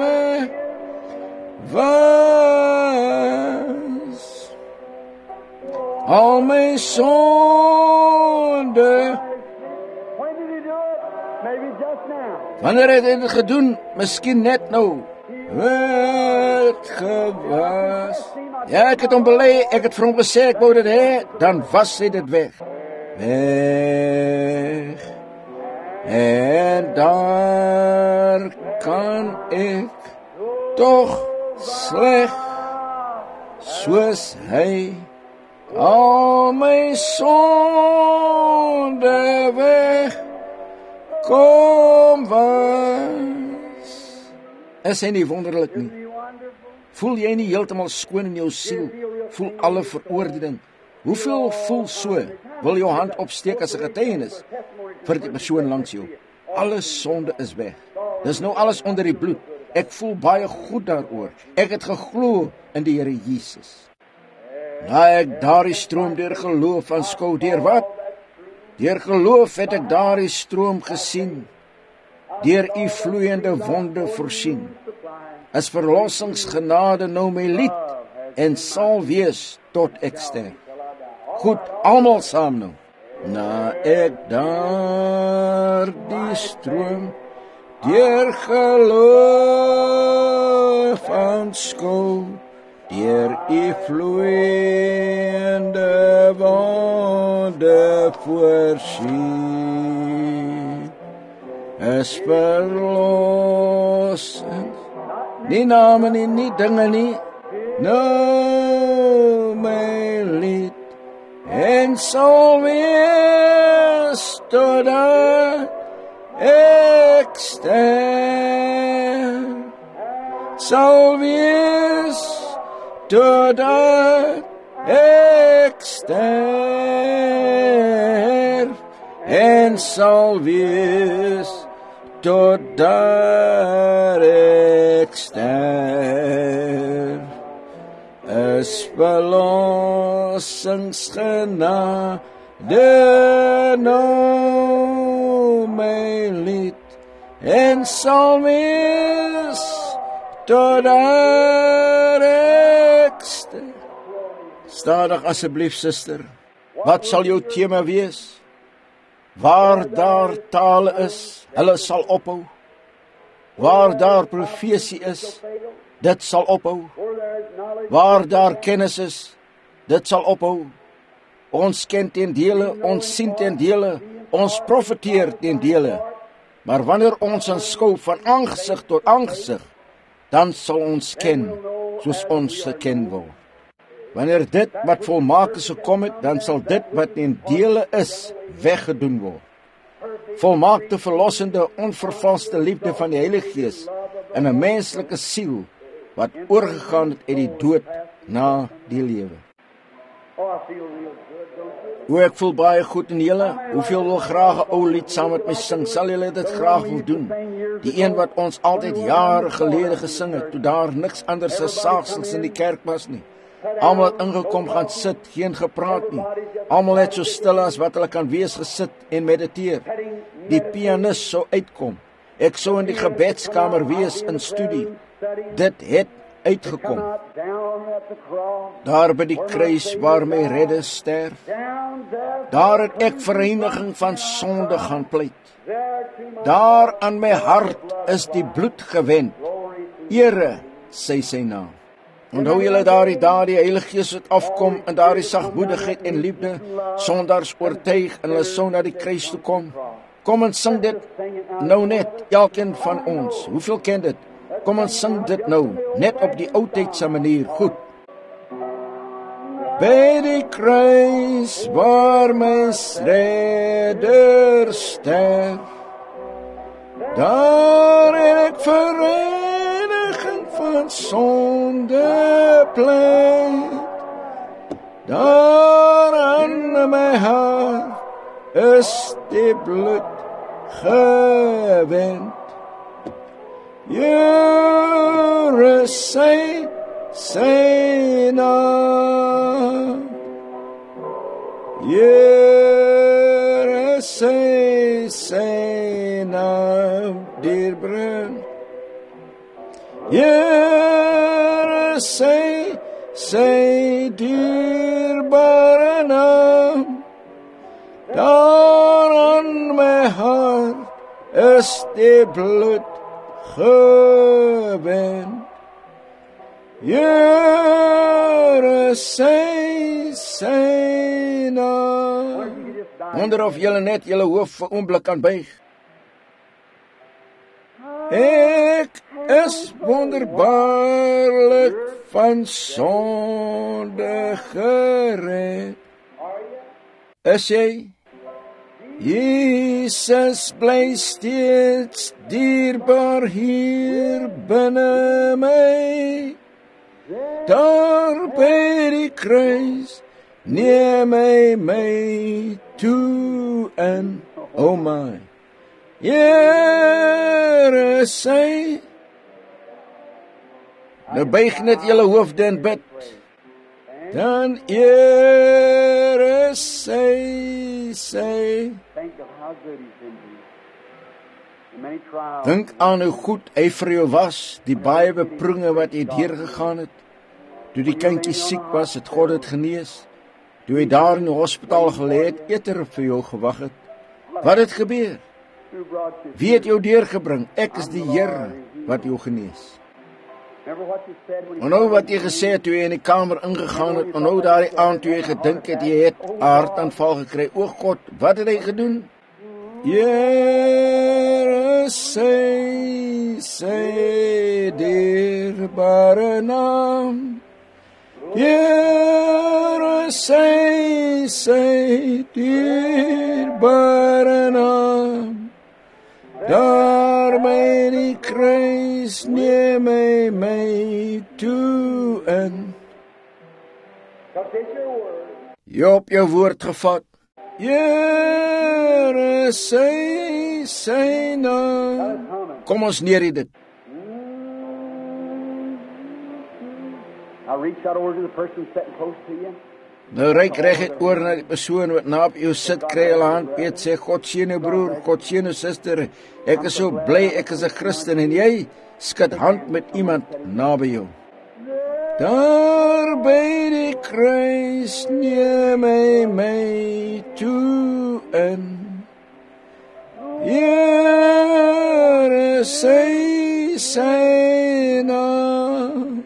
S1: was, al my sonde. Wanneer het hy dit gedoen? Miskien net nou. Wat gewas. Ja, ek het hom bely, ek het vir hom gesê ek wou dit hê, dan was hy dit weg. Weg. En daar kan ek tog sleg soos hy al my sonde weg kom was. Is hy nie wonderlik nie? Voel jy nie heeltemal skoon in jou siel? Voel alle veroordeling? Hoeveel voel so? Wil jou hand opsteek as 'n getuienis vir die persoon langs jou? Alle sonde is weg. Dis nou alles onder die bloed. Ek voel baie goed daaroor. Ek het geglo in die Here Jesus. Na ek daardie stroom deur geloof aanskou, deur wat? Deur geloof het ek daardie stroom gesien. Deur U vloeiende wonde voorsien. As verlossingsgenade nou my lied en sal wees tot ek sterf. Goed, almal saam nou. Na ek daar die stroom deur geloof aanskou, deur U vloeiende wonde voorsien, is verlossing, nie name nie, nie dinge nie, nou my lied, en sal wees totdat ek sterf, sal wees totdat ek sterf, en sal wees totdat ek sterf. Is verlossingsgenade nou my lied, en sal wees totdat ek sterf. Stadig asseblief, suster. Wat sal jou tema wees? Waar daar tale is, hulle sal ophou. Waar daar profesie is, dit sal ophou. Waar daar kennis is, dit sal ophou. Ons ken ten dele, ons sien ten dele, ons profeteer ten dele. Maar wanneer ons aanskou van aangesig tot aangesig, dan sal ons ken soos ons geken word. Wanneer dit wat volmaak is gekom het, dan sal dit wat in dele is, weggedoen word. Volmaakte, verlossende, onvervalste liefde van die Heilige Gees in 'n menslike siel wat oorgegaan het uit die dood na die lewe.
S2: Oh, I feel real good, don't you?
S1: Hoe ek voel baie goed in julle. Hoeveel wil graag 'n ou lied saam met my sing? Sal julle dit graag wil doen? Die een wat ons altyd jare gelede gesing het, toe daar niks anders as saagsels in die kerk was nie. Almal het ingekom gaan sit, geen gepraat nie. Almal het so stil as wat hulle kan wees gesit en mediteer. Die pianis sou uitkom. Ek sou in die gebedskamer wees in studie. Dit het uitgekom. Daar by die kruis waar my redder sterf. Daar het ek vereeniging van sonde gaan pleit. Daar aan my hart is die bloed gewend. Ere sy sy naam. Onthou julle daardie dae die Heilige Gees het afkom in daardie sagmoedigheid en liefde, sondaars oortuig en hulle sou na die kruis toe kom. Kom en sing dit nou net, elkeen van ons. Hoeveel ken dit? Kom en sing dit nou, net op die oudtydse manier. Goed. By die kruis waar my redder sterf, daar het ek vereniging van sonde pleit. Daar aan my hart is die bloed gewend. Here sy sy naam. Here sy sy naam. Dear brand. Here sy sy dierbare naam. Daar aan my hart is die bloed gewend. Here sy sy naam. Wonder of julle net julle hoof vir 'n oomblik kan buig. Ek is wonderbaarlik van sonde gered. Is jy? Jesus bly steeds dierbaar hier binne my. Daar by die kruis neem hy my toe en oh my. Here sy. Nou buig net julle hoofde en bid. Dan Here sy sy. Dink aan hoe goed hy vir jou was, die baie beproewinge wat jy deurgegaan het. Toe die kindjie siek was, het God dit genees. Toe hy daar in die hospitaal gelê het, eter vir jou gewag het. Wat het gebeur? Wie het jou deurgebring? Ek is die Here wat jou genees. Onthou wat jy gesê het toe jy in die kamer ingegaan het. Onthou daardie aand toe jy gedink het jy het 'n hartaanval gekry. O God, wat het hy gedoen? Here sy sy dierbare naam. Here sy sy dierbare naam. Daar by die kruis neem hy my toe in. Jy op jou woord gevat. Here sy sy naam. Kom ons neer dit.
S2: I'll reach out over to the person sitting close to you.
S1: Nou reik reguit oor na die persoon wat naby jou sit, kry hulle hand, weet sê God seën jou broer, God seën jou suster. Ek is so bly ek is 'n Christen en jy skud hand met iemand naby jou. Daar by die kruis neem hy my toe in. Here sy sy naam.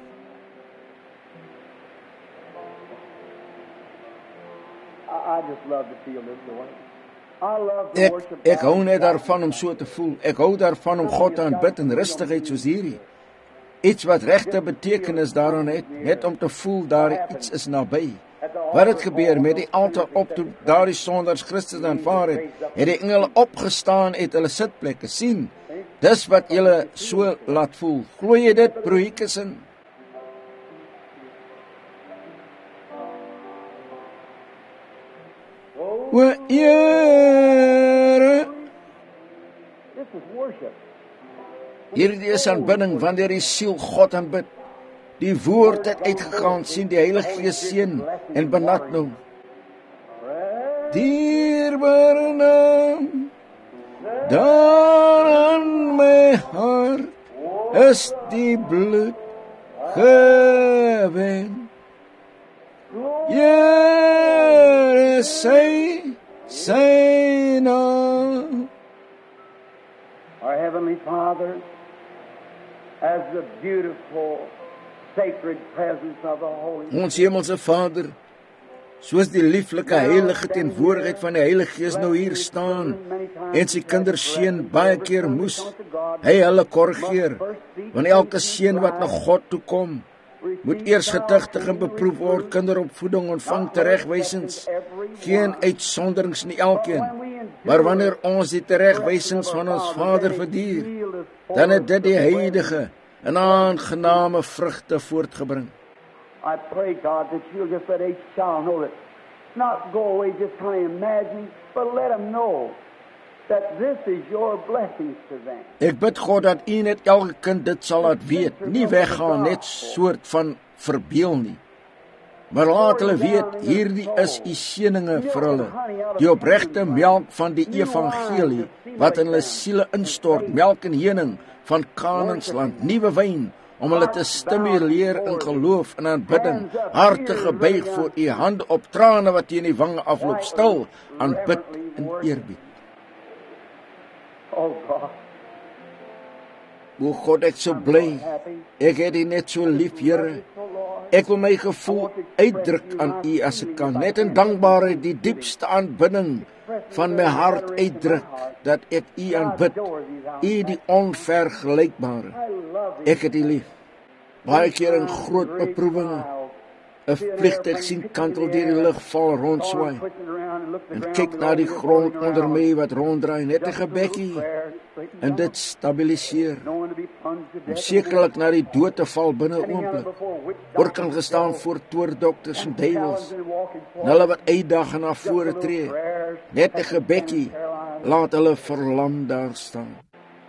S2: I just love to feel this way. I love to
S1: Ek,
S2: worship
S1: ek hou
S2: God.
S1: net daarvan om so te voel. Ek hou daarvan om God te aanbid in rustigheid soos hierdie. Iets wat regte betekenis daaraan het, net om te voel daar iets is naby. Wat het gebeur met die altaar op toe daardie sondaars Christus aanvaar het? Het die engele opgestaan uit hulle sitplekke sien? Dis wat julle so laat voel. Glo jy dit, broertjies? Here.
S2: This is worship.
S1: Hierdie is aanbidding wanneer die siel God aanbid. Die woord het uitgegaan, sien die Heilige Gees seën en benat nou. Dierbare naam, daar aan my hart is die bloed gewen. Here sy, sy naam.
S2: Our Heavenly Father, as the beautiful, sacred presence of the Holy Spirit.
S1: Ons hemelse Vader, soos die lieflike heilige teenwoordigheid van die Heilige Gees nou hier staan en sy kinders seën baie keer moes hy hulle korrigeer, want elke seën wat na God toe kom moet eers getuigtig en beproef word. Kinderopvoeding ontvang teregwysings, geen uitsonderings nie elkeen, maar wanneer ons die teregwysings van ons Vader verduur, dan het dit die heilige en aangename vrugte voortgebring.
S2: I pray, God, that you'll just let each child know that, not go away just trying to imagine, but let them know that this is your blessings to them.
S1: Ek bid God dat U net elke kind dit sal laat weet, nie weggaan net soort van verbeel nie. Maar laat hulle weet, hierdie is U seëninge vir hulle, die opregte melk van die evangelie, wat in hulle siele instort, melk en heuning van Kanaans-land, nuwe wyn, om hulle te stimuleer in geloof en aanbidding, harte gebuig voor U, hande op, trane wat teen die wange afloop, stil, aanbid en eerbied.
S2: Oh God.
S1: O God, ek so bly, ek het U net so lief, Here. Ek wil my gevoel uitdruk aan U as ek kan, net in dankbaarheid die diepste aanbidding van my hart uitdruk, dat ek U aanbid, U die onvergelykbare. Ek het U lief. Baie keer in groot beproewinge, 'n vliegtuig sien kantel deur die lug val rondswaai, en kyk na die grond onder my wat ronddraai, net 'n gebekkie, en dit stabiliseer. Om sekerlik na die dood te val binne 'n oomblik. Oor kan gestaan voor toordokters en duiwels, en hulle wat uitdag en na vore tree, net 'n gebekkie, laat hulle verlam daar staan.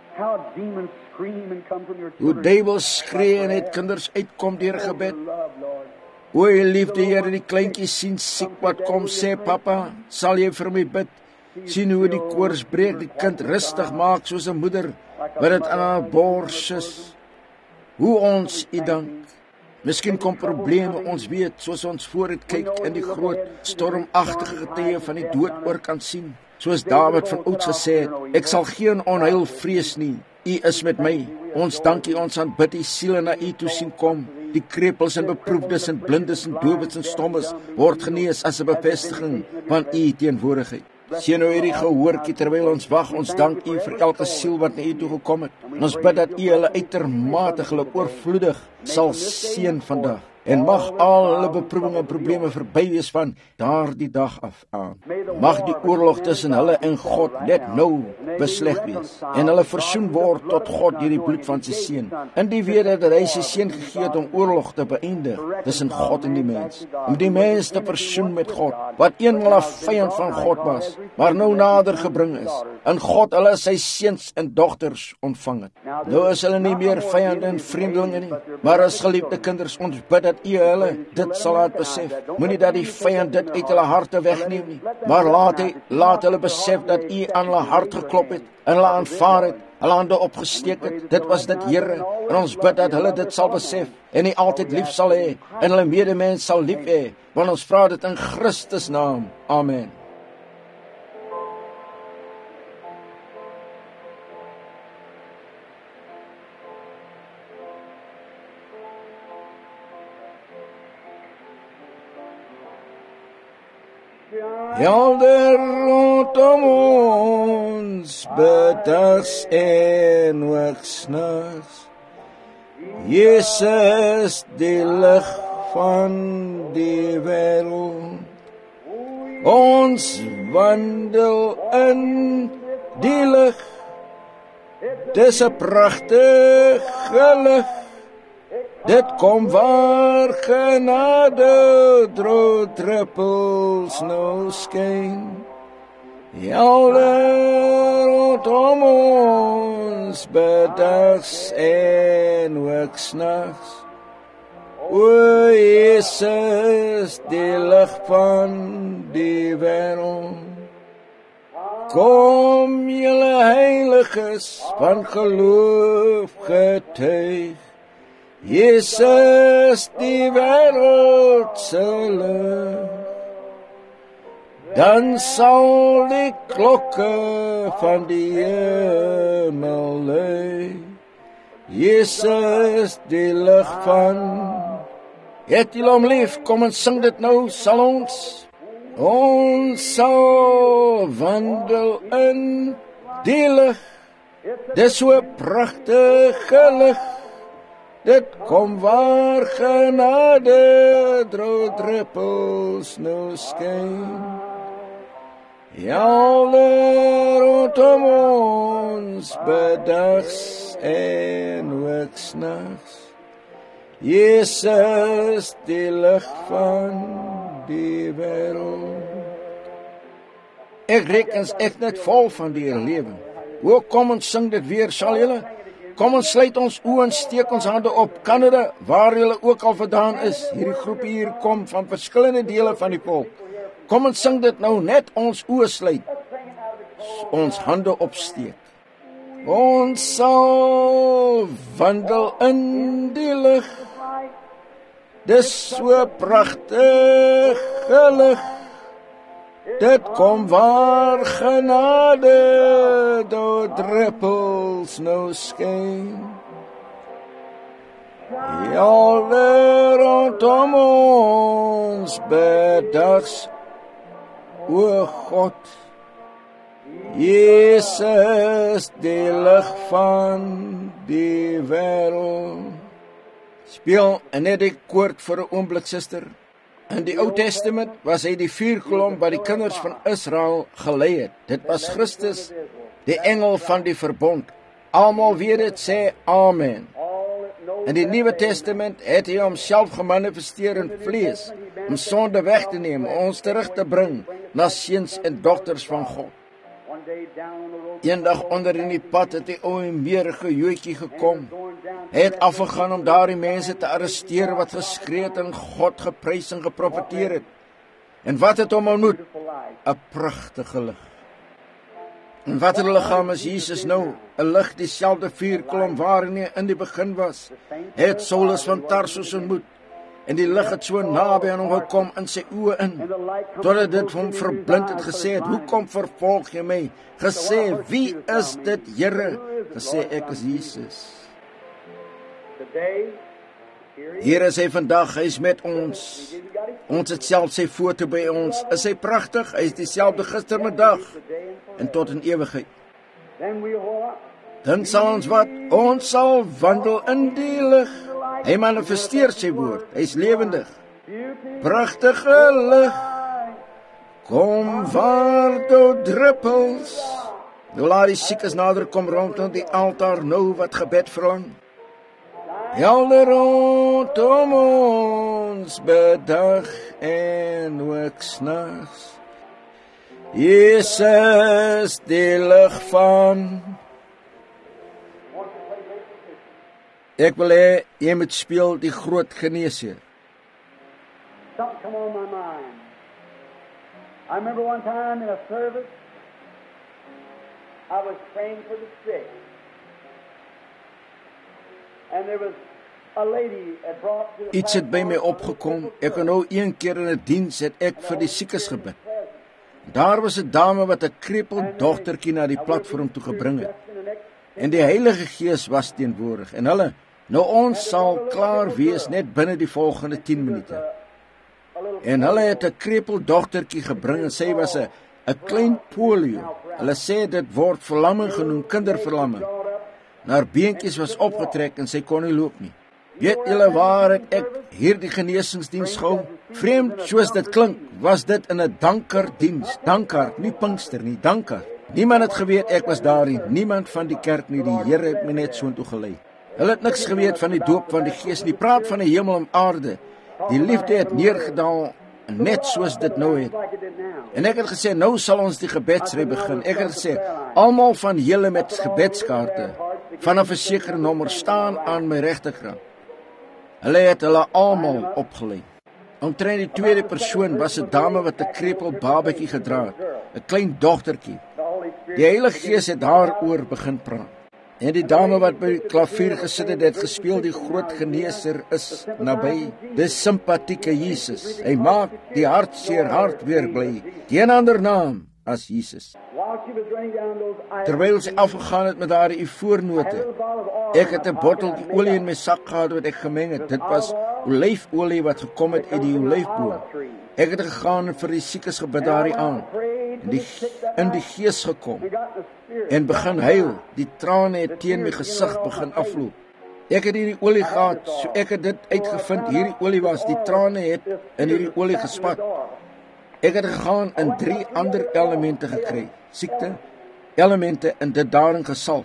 S1: Hoe duiwels skree en het kinders uitkom deur gebed. O, jy liefde Here, die kleintjies sien siek wat kom, sê papa, sal jy vir my bid? Sien hoe die koors breek, die kind rustig maak soos 'n moeder wat dit aan haar bors is. Hoe ons U dank. Miskien kom probleme, ons weet, soos ons vooruit kyk in die groot stormagtige getye van die dood oor kan sien. Soos Dawid van ouds gesê het, ek sal geen onheil vrees nie. U is met my. Ons dank U, ons aanbid U, siele na U toe sien kom. Die krepels en beproefdes en blindes en dowes en stommes word genees as 'n bevestiging van U teenwoordigheid. Sien nou hierdie gehoortjie terwyl ons wag. Ons dank U vir elke siel wat na U toe gekom het. En ons bid dat U hulle uitermate geluk oorvloedig sal seën vandag. En mag al hulle beproewinge en probleme verby wees van daardie dag af aan. Mag die oorlog tussen hulle en God net nou besleg wees. En hulle versoen word tot God deur die bloed van sy seun. In die wete dat hy sy seun gegee het om oorlog te beëindig tussen God en die mens. Om die mens te versoen met God, wat eenmal 'n vyand van God was, maar nou nader gebring is. En God hulle sy seuns en dogters ontvang het. Nou is hulle nie meer vyande en vreemdelinge nie, maar as geliefde kinders. Ons bid dat U hulle dit sal laat besef. Moenie dat die vyand dit uit hulle harte wegneem nie, maar laat hy laat hulle besef dat U aan hulle hart geklop het en hulle aanvaar het, hulle hande opgesteek het. Dit was dit, Here, en ons bid dat hulle dit sal besef en U altyd lief sal hê en hulle medemens sal lief hê, want ons vra dit in Christus naam. Amen. Helder rondom ons, bedags en oogsnags. Jesus, die lig van die wêreld. Ons wandel in die lig. Dis 'n pragtige lig. Dit kom waar genade droë druppels nou skyn. Helder rondom ons, bedags en ook snags. O Jesus, die lig van die wêreld. Kom julle heiliges van geloof getuig. Jesus, die wêreld se lig. Dan sal die klokke van die hemel lui. Jesus, die lig van. Het julle hom lief, kom en sing dit nou, sal ons. Ons sal wandel in die lig. Dis so pragtige lig. Dit kom waar genade dro druppels nou skyn. Helder rondom ons, bedags en ook snags. Jesus, die lig van die wêreld. Ek rekens ek net vol van die lewe. O, kom ons sing dit weer, sal julle? Kom ons sluit ons oë en steek ons hande op. Kanada, waar julle ook al vandaan is, hierdie groepie hier kom van verskillende dele van die volk. Kom ons sing dit nou, net ons oë sluit. Ons hande opsteek. Ons sal wandel in die lig. Dis so pragtige lig. Dit kom waar genade door druppels nou skyn. Helder rondom ons, bedags, o God. Jesus, die lig van die wêreld. Speel net die koord vir 'n oomblik, suster. In die Ou Testament was hy die vuurkolom wat die kinders van Israel gelei het. Dit was Christus, die engel van die verbond. Almal weet dit, sê amen. In die Nuwe Testament het hy homself gemanifesteer in vlees, om sonde weg te neem, ons terug te bring na seuns en dogters van God. Eendag onder in die pad het die ou meerige Joodjie gekom. Hy het afgegaan om daardie mense te arresteer wat geskree het en God geprys en geprofeteer het. En wat het hom ontmoet? 'n Pragtige lig. En wat 'n liggaam is Jesus nou? 'n Lig, dieselfde vuurkolom waarin hy in die begin was. Hy het Saulus van Tarsus ontmoet. En die lig het so naby aan hom gekom in sy oë in, totdat dit hom verblind het, gesê het, hoekom vervolg jy my? Gesê, wie is dit, Here? Gesê, ek is Jesus. Hier is hy vandag, hy is met ons. Ons het self sy foto by ons. Is hy pragtig? Hy is dieselfde gistermiddag en tot in ewigheid. Dan sal ons wat? Ons sal wandel in die lig. Hy manifesteer sy woord. Hy is lewendig. Pragtige lig. Kom waar door druppels. Nou laat die siekes nader kom rondom die altaar nou wat gebed vra. Helder rondom ons, bedag en ook snags. Jesus, die lig van. Ek wil hê jy moet speel die groot geneesheer.
S2: Something come on my mind. I remember one time in a service, I was praying for the sick. And there was a lady that brought to the
S1: Iets het by my opgekom. Ek het nou een keer in 'n diens het ek vir die siekes gebid. Daar was 'n dame wat 'n krepeel dogtertjie na die platform toe gebring het. En die Heilige Gees was teenwoordig. En hulle, nou ons sal klaar wees net binne die volgende tien minute. En hulle het 'n krepeel dogtertjie gebring en sy was 'n 'n klein polio. Hulle sê dit word verlamming genoem, kinderverlamming. Haar beentjies was opgetrek en sy kon nie loop nie. Weet julle waar het ek hierdie genesingsdiens gehou? Vreemd soos dit klink, was dit in 'n dankerdiens. Dankar, nie Pinkster nie, dankar. Niemand het geweet ek was daar nie, niemand van die kerk nie. Die Here het my net so intoe gelei. Hulle het niks geweet van die doop van die Gees nie. Praat van die hemel en aarde. Die liefde het neergedaal net soos dit nou het. En ek het gesê, nou sal ons die gebedsry begin. Ek het gesê, almal van julle met gebedskaarte, vanaf 'n sekere nommer, staan aan my regterkant. Hulle het hulle almal opgelei. Omtrent die tweede persoon was 'n dame wat 'n krepeel babatjie gedra het, 'n klein dogtertjie. Die Heilige Gees het daaroor begin praat. En die dame wat by die klavier gesit het, het gespeel, die groot geneeser is naby. Dis simpatieke Jesus. Hy maak die hartseer hart weer bly. Geen ander naam as Jesus. Terwyl sy afgegaan het met haar ivoornote, ek het 'n botteltjie olie in my sak gehad wat ek gemeng het. Dit was olyfolie wat gekom het uit die olyfboom. Ek het gegaan en vir die siekes gebid daar aan. En die, in die gees gekom en begin huil. Die trane het teen my gesig begin afloop. Ek het hierdie olie gehad, so ek het dit uitgevind, hierdie olie was, die trane het in hierdie olie gespat. Ek het gegaan en drie ander elemente gekry, siekte, elemente en dit daarin gesalf.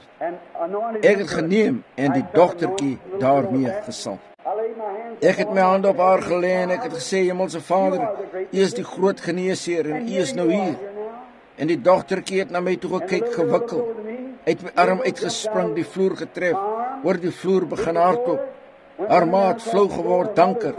S1: Ek het geneem en die dogtertjie daarmee gesalf. Ek het my hand op haar gelê en ek het gesê, Hemelse Vader, U is die groot geneesheer en U is nou hier. En die dogtertjie het na my toe gekyk, gewikkel, uit my arm uitgespring, die vloer getref, oor die vloer begin hardloop. Haar maat flou geword, danker.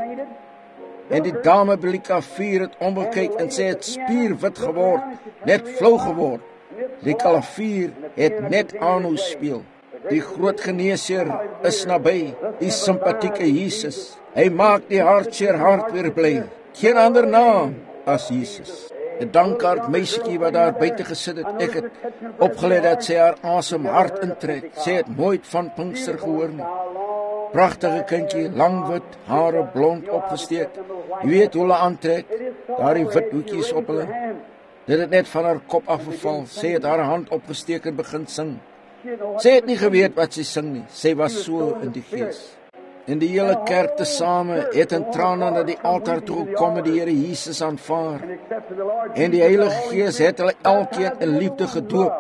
S1: En die dame by die klavier het omgekyk en sy het spierwit geword, net flou geword. Die klavier het net aanhou speel. Die groot geneesheer is naby, die simpatieke Jesus. Hy maak die hartseer hart weer bly. Geen ander naam as Jesus. 'n Dankaard meisietjie wat daar buite gesit het, ek het opgelet dat sy haar asem hard intrek. Sy het nooit van Pinkster gehoor nie. Pragtige kindjie, lang wit, hare blond opgesteek. Jy weet hoe hulle aantrek, daar die wit hoedjies op hulle. Dit het net van haar kop afgeval. Sy het haar hand opgesteek en begin sing. Sy het nie geweet wat sy sing nie. Sy was so in die gees. En die hele kerk tesame het in trane na die altaar toe gekom en die Here Jesus aanvaar. En die Heilige Gees het hulle elkeen in liefde gedoop.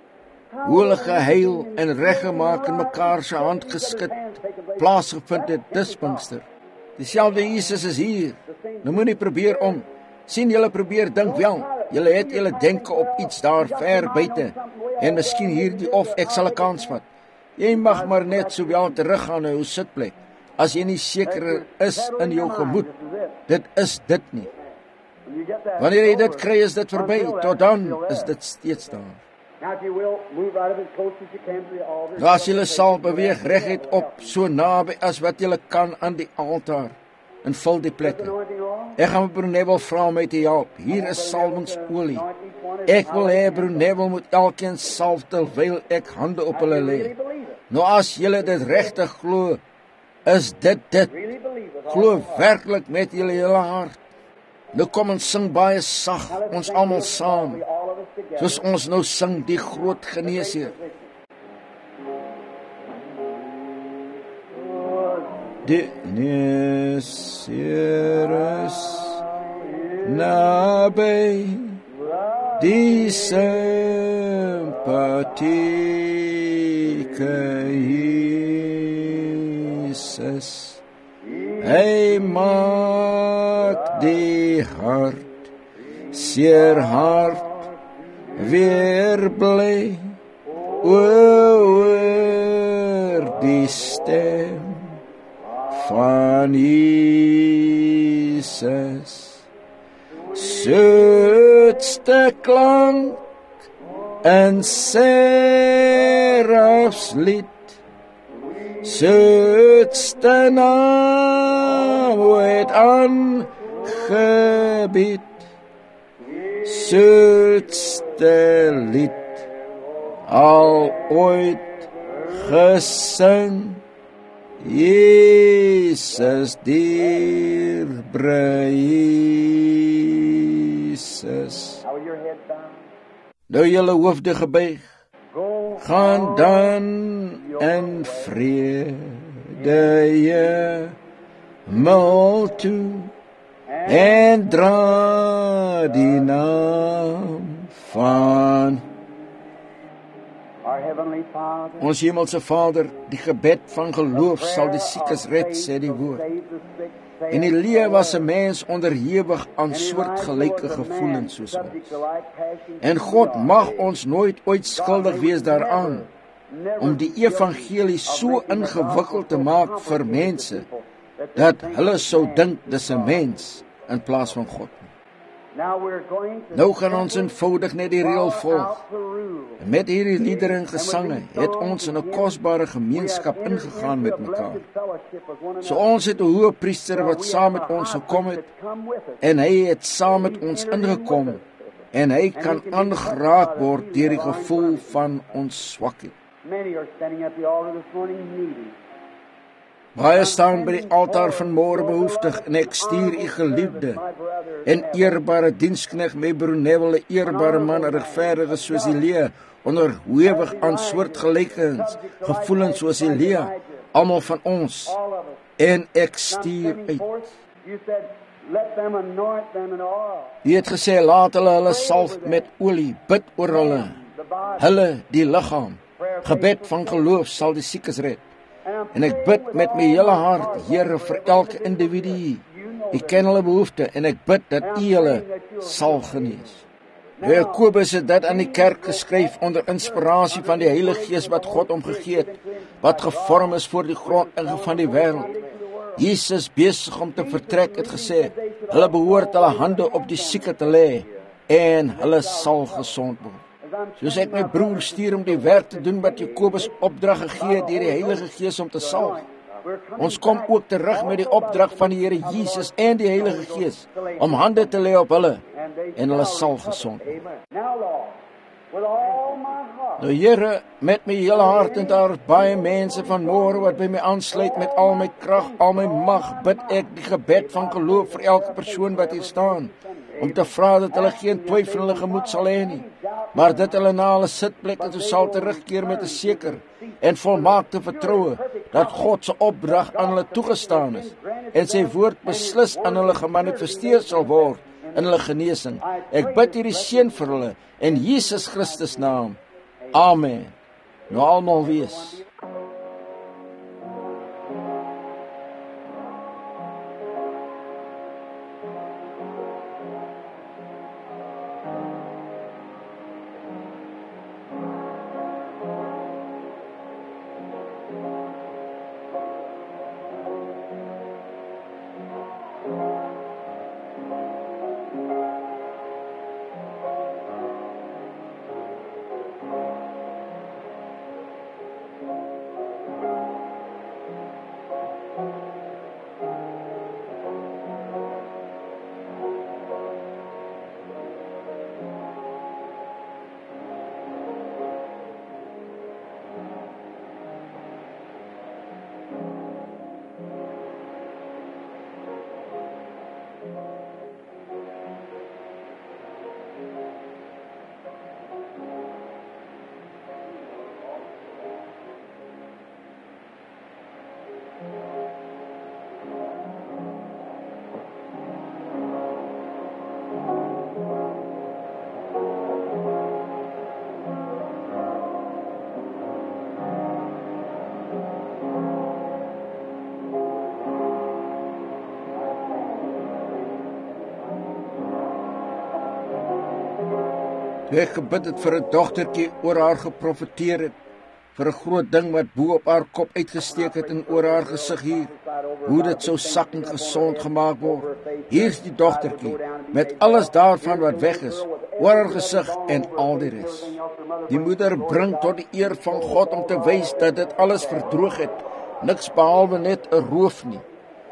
S1: Hoe hulle gehuil en reggemaak en mekaar se hand geskit, plaasgevind het, dis Pinkster. Dieselfde Jesus is hier. Nou moenie probeer om. Sien julle probeer dink wel. Julle het julle denke op iets daar ver buite. En miskien hierdie of ek sal 'n kans vat. Jy mag maar net so wel teruggaan na jou sitplek. As jy nie seker is in jou gemoed, dit is dit nie. Wanneer jy dit kry, is dit verby. Tot dan is dit steeds daar. As julle sal beweeg reguit op, so naby as wat julle kan aan die altaar, en vul die plekke. Ek gaan Broer Neville vra om my te help. Hier is salwingsolie. Ek wil hê Broer Neville moet elkeen salf terwyl ek hande op hulle lê. Nou as julle dit regtig glo, is dit dit. Glo werklik met julle hele hart. Nou kom ons sing baie sag, ons almal saam. Soos ons nou sing, die groot geneesheer. Die geneesheer is naby, die sympathieke Jesus. Hy maak die hart, seer hart, weer bly, oor die stem van Jesus. Soetste klank en serafs lied, soetste naam het aangebied, soetste lied al ooit gesing, Jesus dierbare Jesus. Nou julle hoofde gebuig, gaan dan in vrede hemel toe en dra die naam van ons Hemelse Vader. Die gebed van geloof sal die siekes red, sê die woord. En Elia was 'n mens onderhewig aan soortgelyke gevoelens soos ons. En God mag ons nooit ooit skuldig wees daaraan om die evangelie so ingewikkeld te maak vir mense dat hulle sou dink dis 'n mens in plaas van God. Nou gaan ons eenvoudig net die reël volg. En met hierdie liedere en gesange het ons in 'n kosbare gemeenskap ingegaan met mekaar. So ons het 'n hoëpriester wat saam met ons gekom het, en hy het saam met ons ingekom, en hy kan aangeraak word deur die gevoel van ons swakheid. Baie staan by die altaar vanmôre behoeftig, en ek stuur u geliefde en eerbare diensknegt my broer Neville, 'n eerbare man, 'n regverdige soos Elia, onderhewig aan soortgelyke gevoelens soos Elia, almal van ons, en ek stuur uit. U het gesê, laat hulle hulle salf met olie, bid oor hulle, hulle die liggaam. Gebed van geloof sal die siekes red. En ek bid met my hele hart, Here, vir elke individu. U ken hulle behoefte, en ek bid dat u hulle sal genees. Jakobus het dit aan die kerk geskryf onder inspirasie van die Heilige Gees wat God hom gegee het, wat gevorm is voor die grondinge van die wêreld. Jesus besig om te vertrek het gesê, hulle behoort hulle hande op die sieke te lê, en hulle sal gesond word. Soos ek my broer stuur om die werk te doen wat Jakobus opdrag gegee het deur die Heilige Gees om te salf. Ons kom ook terug met die opdrag van die Here Jesus en die Heilige Gees om hande te lê op hulle, en hulle sal gesond word. Nou Here, met my hele hart, en daar is baie mense vanmôre wat by my aansluit met al my krag, al my mag, bid ek die gebed van geloof vir elke persoon wat hier staan, om te vra dat hulle geen twyfel in hulle gemoed sal hê nie, maar dat hulle na hulle sitplekke toe sal terugkeer met 'n seker en volmaakte vertroue dat God se opdrag aan hulle toegestaan is en sy woord beslis aan hulle gemanifesteer sal word in hulle genesing. Ek bid hierdie seën vir hulle in Jesus Christus naam. Amen. Nou almal wees. Toe ek gebid het vir 'n dogtertjie oor haar geprofeteer het, vir 'n groot ding wat bo op haar kop uitgesteek het en oor haar gesig hier, hoe dit sou sak en gesond gemaak word. Hier's die dogtertjie, met alles daarvan wat weg is, oor haar gesig en al die res. Die moeder bring tot die eer van God om te wys dat dit alles verdroog het, niks behalwe net 'n roof nie.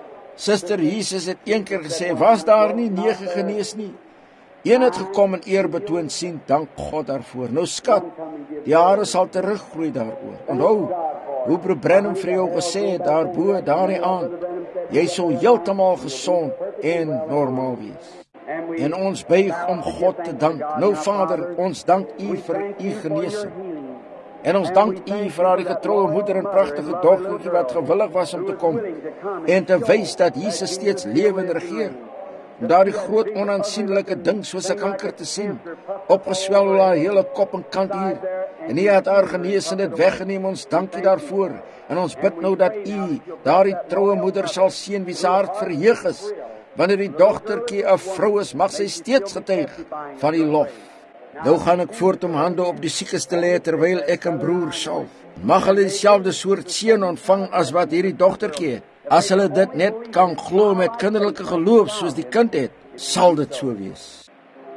S1: Suster Jesus het een keer gesê, was daar nie nege genees nie? Een het gekom en eer betoon sien, dank God daarvoor. Nou skat, die hare sal teruggroei daaroor. Onthou, hoe Broer Branham vir jou gesê het, daarbo, daardie aand, jy sal heeltemal gesond en normaal wees. En ons buig om God te dank. Nou Vader, ons dank U vir U genesing. En ons dank U vir haar getroue moeder en pragtige dogtertjie wat gewillig was om te kom en te wys dat Jesus steeds lewe en regeer. Om daardie groot onaansienlike ding soos 'n kanker te sien, opgeswel oor haar hele kop en kant hier, En U het haar genees en dit weggeneem, ons dankie daarvoor. En ons bid nou dat U daardie troue moeder sal seën wie se hart verheug is. Wanneer die dogtertjie 'n vrou is, mag sy steeds getuig van U lof. Nou gaan ek voort om hande op die siekes te lê terwyl ek 'n broer salf. Mag hulle dieselfde soort seën ontvang as wat hierdie dogtertjie het. As hulle dit net kan glo met kinderlike geloof soos die kind het, sal dit so wees.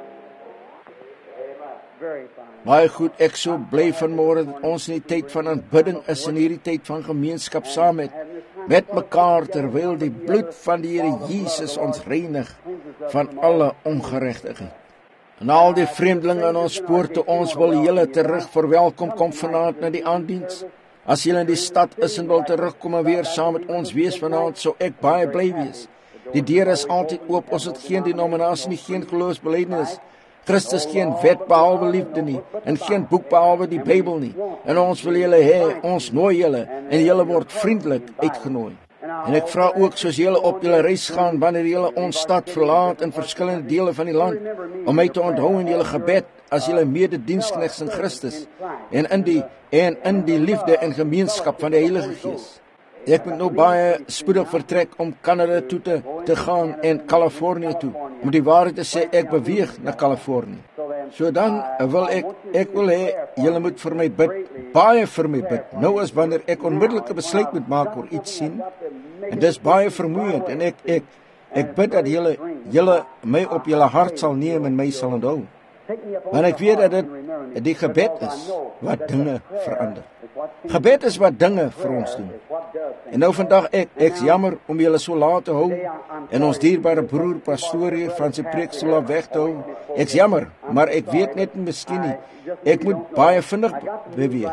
S1: Baie goed, ek so bly vanmôre dat ons in die tyd van aanbidding is, in hierdie tyd van gemeenskap saam met met mekaar, terwyl die bloed van die Here Jesus ons reinig van alle ongeregtigheid. En al die vreemdelinge in ons poorte, ons wil julle terug verwelkom, kom vanaand na die aanddiens. As julle in die stad is en wil terugkom en weer saam met ons wees vanaand, sou ek baie bly wees. Die deur is altyd oop, ons het geen denominasie nie, geen geloofsbelijdenis. Christus geen wet behalwe liefde nie, en geen boek behalwe die Bybel nie. En ons wil julle hê, ons nooi julle, en julle word vriendelik uitgenooi. En ek vra ook, soos julle op julle reis gaan, wanneer julle ons stad verlaat in verskillende dele van die land, om my te onthou in julle gebed, as julle medediensknegs in Christus, en in die, en in die liefde en gemeenskap van die Heilige Gees. Ek moet nou baie spoedig vertrek om Kanada toe te, te gaan en Californië toe. Om die waarheid te sê, ek beweeg na Californië. So dan wil ek, ek wil hê, julle moet vir my bid, baie vir my bid. Nou is wanneer ek onmiddellike besluit moet maak oor iets sien, en dis baie vermoeiend, en ek, ek, ek bid dat julle, julle my op julle hart sal neem en my sal onthou. Want ek weet dat dit die gebed is wat dinge verander. Gebed is wat dinge vir ons doen. En nou vandag ek, ek's jammer om julle so laat te hou, en ons dierbare broer pastoor hier van sy preekstoel af weg te hou. Ek's jammer, maar ek weet net miskien nie, ek moet baie vinnig beweeg.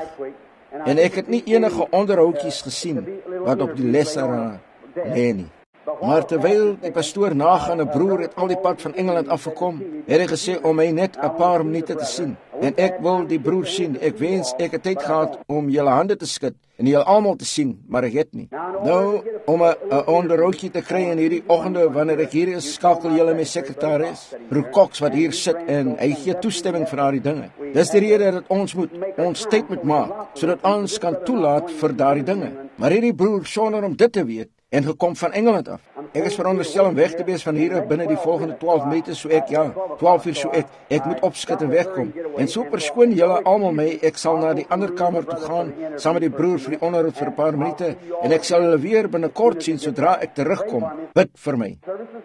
S1: En ek het nie enige onderhoudjies gesien wat op die leseraar lê nie. Maar terwyl die pastoor nagaan, 'n broer het al die pad van Engeland afgekom, het hy gesê om my net 'n paar minute te sien. En ek wil die broer sien. Ek wens ek het tyd gehad om julle hande te skud en julle almal te sien, maar ek het nie. Nou, om 'n onderhoudjie te kry in hierdie oggende wanneer ek hier is, skakel julle my sekretaris, broer Cox, wat hier sit, en hy gee toestemming vir daardie dinge. Dis die rede dat ons moet ons tyd moet maak, sodat ons kan toelaat vir daardie dinge. Maar hierdie broer, sonder om dit te weet, en gekom van Engeland af. Ek is veronderstel om weg te wees van hier af binne die volgende twaalf minute, so ek, ja, twaalf uur so ek, ek moet opskit en wegkom. En so perskoon julle almal my, ek sal na die ander kamer toe gaan, saam met die broer vir die onderhoud vir 'n paar minute, en ek sal julle weer binnekort sien, sodra ek terugkom. Bid vir my.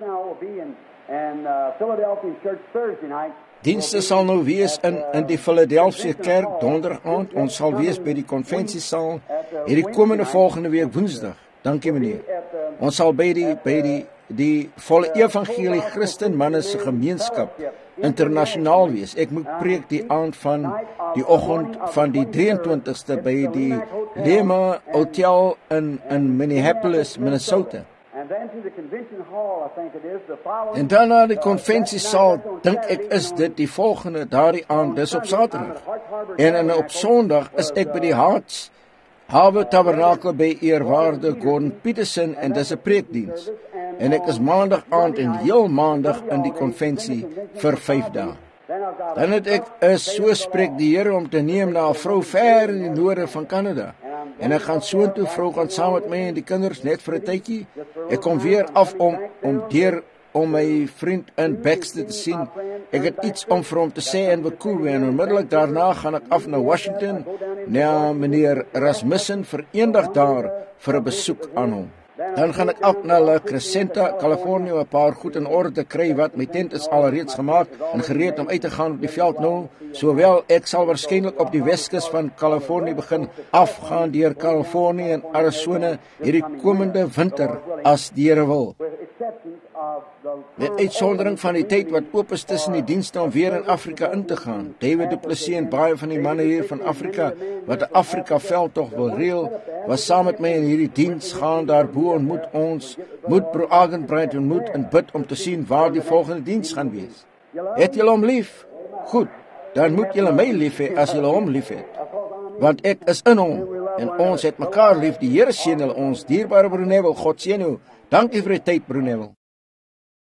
S1: Dienste sal nou wees in, in die Philadelphia kerk, donderdag aand, ons sal wees by die konvensiesaal, hierdie komende volgende week woensdag. Dankie meneer. Ons sal by die by die die volle evangelie Christen manne se gemeenskap internasionaal wees. Ek moet preek die aand van die oggend van die drie en twintigste by die Lema Hotel in in Minneapolis, Minnesota. En dan na die konvensiesaal, dink ek is dit die volgende daardie aand, dis op Saterdag. En, en op Sondag is ek by die Harts Hawe Tabernakel by eerwaarde Gordon Peterson, en dis 'n preekdiens. En ek is maandag aand en heel maandag in die konvensie vir vyf dae. Dan het ek is so spreek die Here om te neem na 'n vrou ver in die noorde van Kanada. En ek gaan soontoe, vrou gaan saam met my en die kinders net vir 'n tydjie. Ek kom weer af om om deur om my vriend in Baxter te sien. Ek het iets om vir hom te sê in Vancouver, en onmiddellik daarna gaan ek af na Washington, na meneer Rasmussen vir eendag daar vir 'n besoek aan hom. Dan gaan ek af na La Crescenta, Californië, 'n paar goed in orde te kry, wat my tent is alreeds gemaak en gereed om uit te gaan op die veld nou. Sowel ek sal waarskynlik op die Weskus van Californië begin afgaan deur Californië en Arizona hierdie komende winter as die Here wil. Met uitsondering van die tyd wat oop is tussen die dienste om weer in Afrika in te gaan. David Du Plessis en baie van die manne hier van Afrika wat 'n Afrika veldtog wil reël, was saam met my in hierdie diens gaan. Daarbo ontmoet ons, moet Bro Agenbright ontmoet en bid om te sien waar die volgende diens gaan wees. Het julle hom lief? Goed, dan moet julle my lief hê as julle hom lief het. Want ek is in hom en ons het mekaar lief. Die Here seën julle ons dierbare Broer Neville. God seën jou. Dankie vir die tyd, Broer Neville.